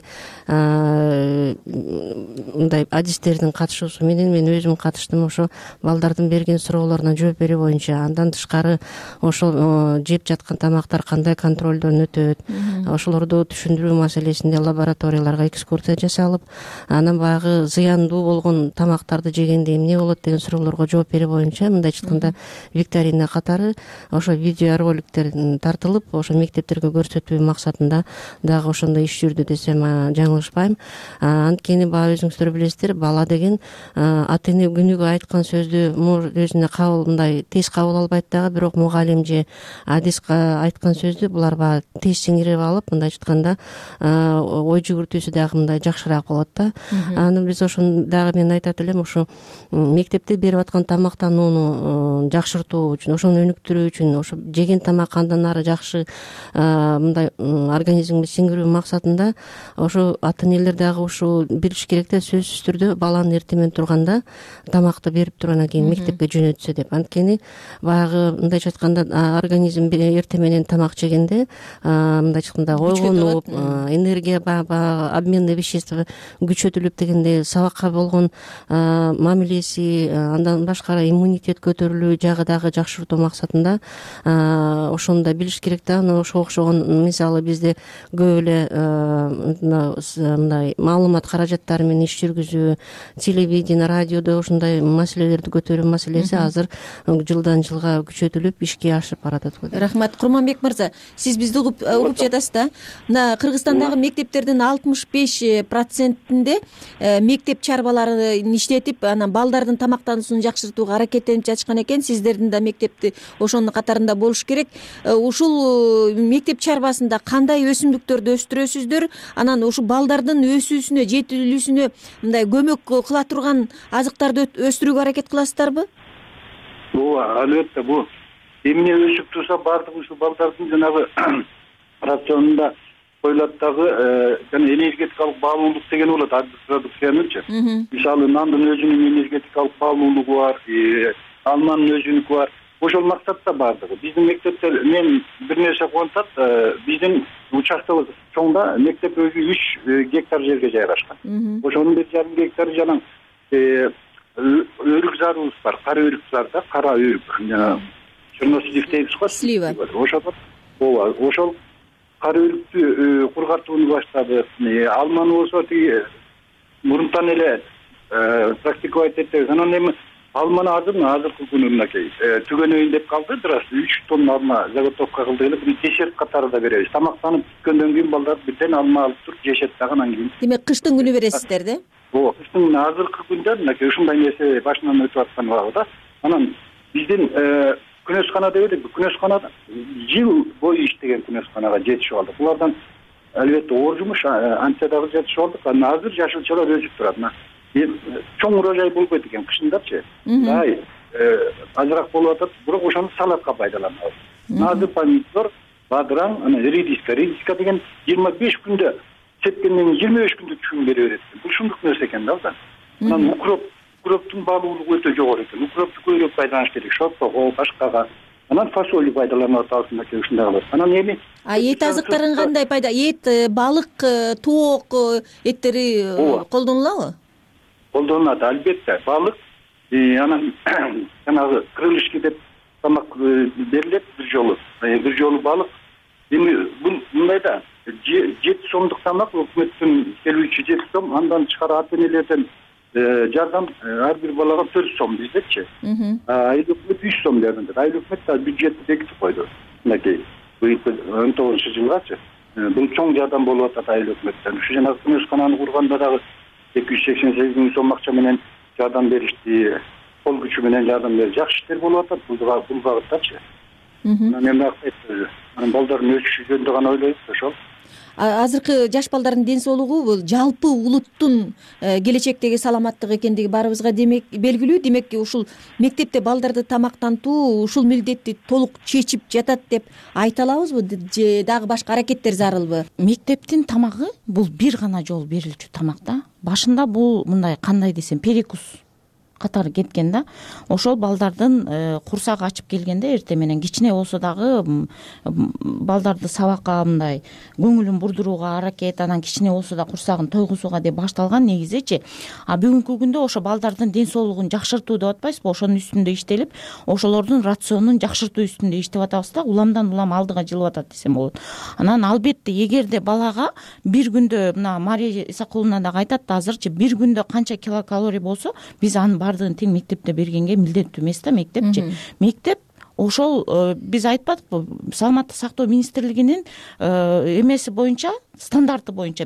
мындай адистердин катышуусу менен мен өзүм катыштым. Ошо балдардын берген суроолоруна жооп берүү боюнча, андан тышкары ошол жеп жаткан тамактар кандай контролдон өтөт, ошолорду түшүндүрүү маселесинде лабораторияларга экскурсия жасалып, анан баягы зыяндуу болгон тамактарды жегенде эмне болот деген суроолорго жооп берүү боюнча мындайча айтканда викторина катары ошо видеороликтер тартылып, ошо мектептерге көрсөтүү максатында дагы ошондой иш жүрдү десем жаңылышпайм. Анткени баягы өзүңүздөр билесиздер, бала деген ата эне күнүгө айткан сөздү өзүнө мындай тез кабыл албайт дагы, бирок мугалим же адис айткан сөздү булар баягы тез сиңирип алып, мындайча айтканда ой жүгүртүүсү дагы мындай жакшыраак болот да. Анан биз ошону дагы мен айтат элем, ошо мектепте берип аткан тамактанууну жакшыртуу үчүн, ошону өнүктүрүү үчүн, ошо жеген тамак андан ары жакшы мындай организмге сиңдирүү максатында ошо ата энелер дагы ушул билиш керек да, сөзсүз түрдө баланы эртең менен турганда тамакты берип туруп кийин мектепке жөнөтсө деп. Анткени баягы мындайча айтканда организм эртең менен тамак жегенде мындайча айтканда ойгонуп, энергия обменный вещество күчөтүлүп дегенде сабакка болгон мамилеси, андан башкары иммунитет көтөрүлүү жагы дагы жакшыртуу максатында ошону да билиш керек да. Ошого окшогон мисалы бизде көп эле мындай маалымат каражаттары менен иш жүргүзүү, телевидение, радиодо ушундай маселелерди көтөрүү маселеси азыр жылдан жылга күчөтүлүп ишке ашып баратат го. Рахмат. Курманбек мырза, сиз бизди угуп жатасыз да. Мына Кыргызстандагы мектептердин 65%-инде мектеп чарбаларын иштетип, анан балдардын тамактануусун жакшыртууга аракеттенип жатышкан экен. Сиздердин да мектепти ошонун катарында болуш керек. Ушул мектеп чарбасында кандай өсүмдүктөрдү өстүрөсүздөр? Анан ушу балдардын өсүүсүнө, жетилүүсүнө мындай көмөк кыла турган азыктарды өстүрүүгө аракет кыласыздарбы? Ооба, албетте. Бул эмне өсүп турса баардыгы ушул балдардын жанагы рационунда коюлат дагы жана энергетикалык баалуулук деген болот продукциянычы. Мисалы нандын өзүнүн энергетикалык баалуулугу бар, алманын өзүнүкү бар. Ошол максатта баардыгы. Биздин мектептер мен бир нерсе кубантат, биздин участогубуз чоң да, мектеп өзү 3 гектар жерге жайгашкан. Ошонун 1,5 гектары жанагы өрүк зарыбыз бар, кара өрүк зар да, кара өрүк. Чернослив дейбиз го. Слива. Ооба, ошол кара өрүктү кургатууну баштадык. Алманы болсо тиги мурунтан эле практиковать этебиз. Анан эми алманы азыркы күнү мынакей түгөнөйүн деп калды, бирок 3 тонна алма заготовка кылдык эле, буну десерт катарында беребиз. Тамактанып бүткөндөн кийин балдар бирден алма алып туруп жешет дагы, анан кийин. Демек кыштын күнү бересиздер да? Ооба, кыштын күнү азыркы күндө мынакей ушундай нерсе башынан өтүп аткан убагыда. Анан биздин күнөскана деп элек, күнөсканада жыл бою иштеген күнөсканага жетишип алдык. Булардан албетте оор жумуш, антса дагы жетишип алдык. Анан азыр жашылчалар өсүп турат. Чоң урожай болбойт экен кышындачы. Азыраак болуп атат, бирок ошону салатка пайдаланабыз. Азыр помидор, бадыран, анан редиска деген 25 күндө сепкенден 25 күндө түшүн бере берет. Бул ушундук нерсе экен да. Анан укроптун баалуулугу өтө жогору экен. Укропту көбүрөөк пайдаланыш керек, шортого, башкага. Анан фасоль пайдаланып атабыз мынакей ушундай кылып. Анан эми эт азыктарын кандай пайда? Эт, балык, тоок эттери колдонулабы? Колдонулат, албетте. Балык, анан жанагы крылышки деп тамак берилет бир жолу балык. Эми бул мындай да, 7 сомдук тамак өкмөттүн келүүчү 7 сом, андан тышкары ата энелерден жардам ар бир балага 4 сом биздечи. Айыл өкмөт 3 сом берди. Айыл өкмөт да бюджетти бекитип койду. Мынакей 19-жылгачы. Бул чоң жардам болуп атат айыл өкмөттөн. Ушу жанагы күнөскананы курганда дагы 288 миң сом акча менен жардам беришти, кол күчү менен жардам беришти. Жакшы иштер болуп атат бул багыттачы. Анан балдардын өсүшү жөнүндө гана ойлойбуз ошол. Азыркы жаш балдардын ден соолугу бул жалпы улуттун келечектеги саламаттыгы экендиги баарыбызга демек белгилүү. Демек ушул мектепте балдарды тамактантуу ушул милдетти толук чечип жатат деп айта алабызбы же дагы башка аракеттер зарылбы? Мектептин тамагы бул бир гана жолу берилчү тамак да. Башында бул мындай кандай десем перекус катары кеткен да. Ошол балдардын курсагы ачып келгенде эртең менен кичине болсо дагы балдарды сабакка мындай көңүлүн бурдурууга аракет, анан кичине болсо да курсагын тойгузууга деп башталган негизичи. Бүгүнкү күндө ошо балдардын ден соолугун жакшыртуу деп атпайсызбы? Ошонун үстүндө иштелип, ошолордун рационун жакшыртуу үстүндө иштеп атабыз да. Уламдан улам алдыга жылып атат десем болот. Анан албетте эгерде балага бир күндө мына Мария Исакуловна дагы айтат да, азырчы бир күндө канча килокалорий болсо, биз аны бардыгын тең мектепте бергенге милдеттүү эмес да мектепчи. Мектеп ошол биз айтпадыкпы, саламаттык сактоо министрлигинин эмеси боюнча, стандарты боюнча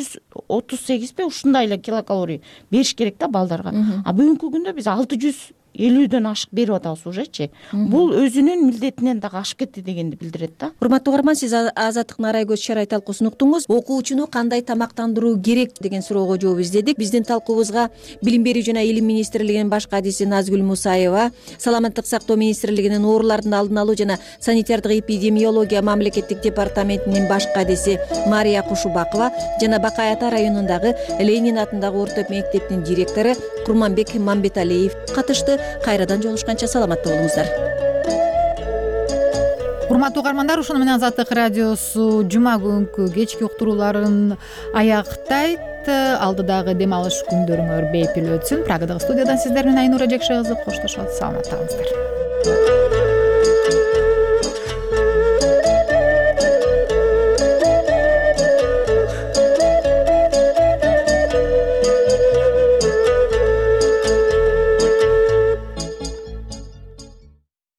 538 ушундай эле килокалорий бериш керек да балдарга. Бүгүнкү күндө биз 600 50дөн ашык берип атабыз ужечи. Бул өзүнүн милдетинен дагы ашып кетти дегенди билдирет да. Урматтуу угарман, сиз Азаттыктын Арай көз чарай талкуусун уктуңуз. Окуучуну кандай тамактандыруу керек деген суроого жооп издедик. Биздин талкуубузга Билим берүү жана Илим министрлигинин баш кадиси Назгүл Мусаева, Саламаттык сактоо министрлигинин оорулардын алдын алуу жана санитардык эпидемиология мамлекеттик департаментинин баш кадиси Мария Кушубакова жана Бакай Ата районундагы Ленин атындагы орто мектептин директору Курманбек Мамбеталиев катышты. Кайрадан жолугушканча саламатта болуңуздар. Урматтуу угармандар, ушуну менен Азаттык радиосу жума күнкү кечки уктурууларын аяктайт. Алдыдагы дем алыш күндөрүңөр бейпил өтсүн. Прагадагы студиядан сиздер менен Айнура Жекше кызы коштошот. Саламатта калыңыздар.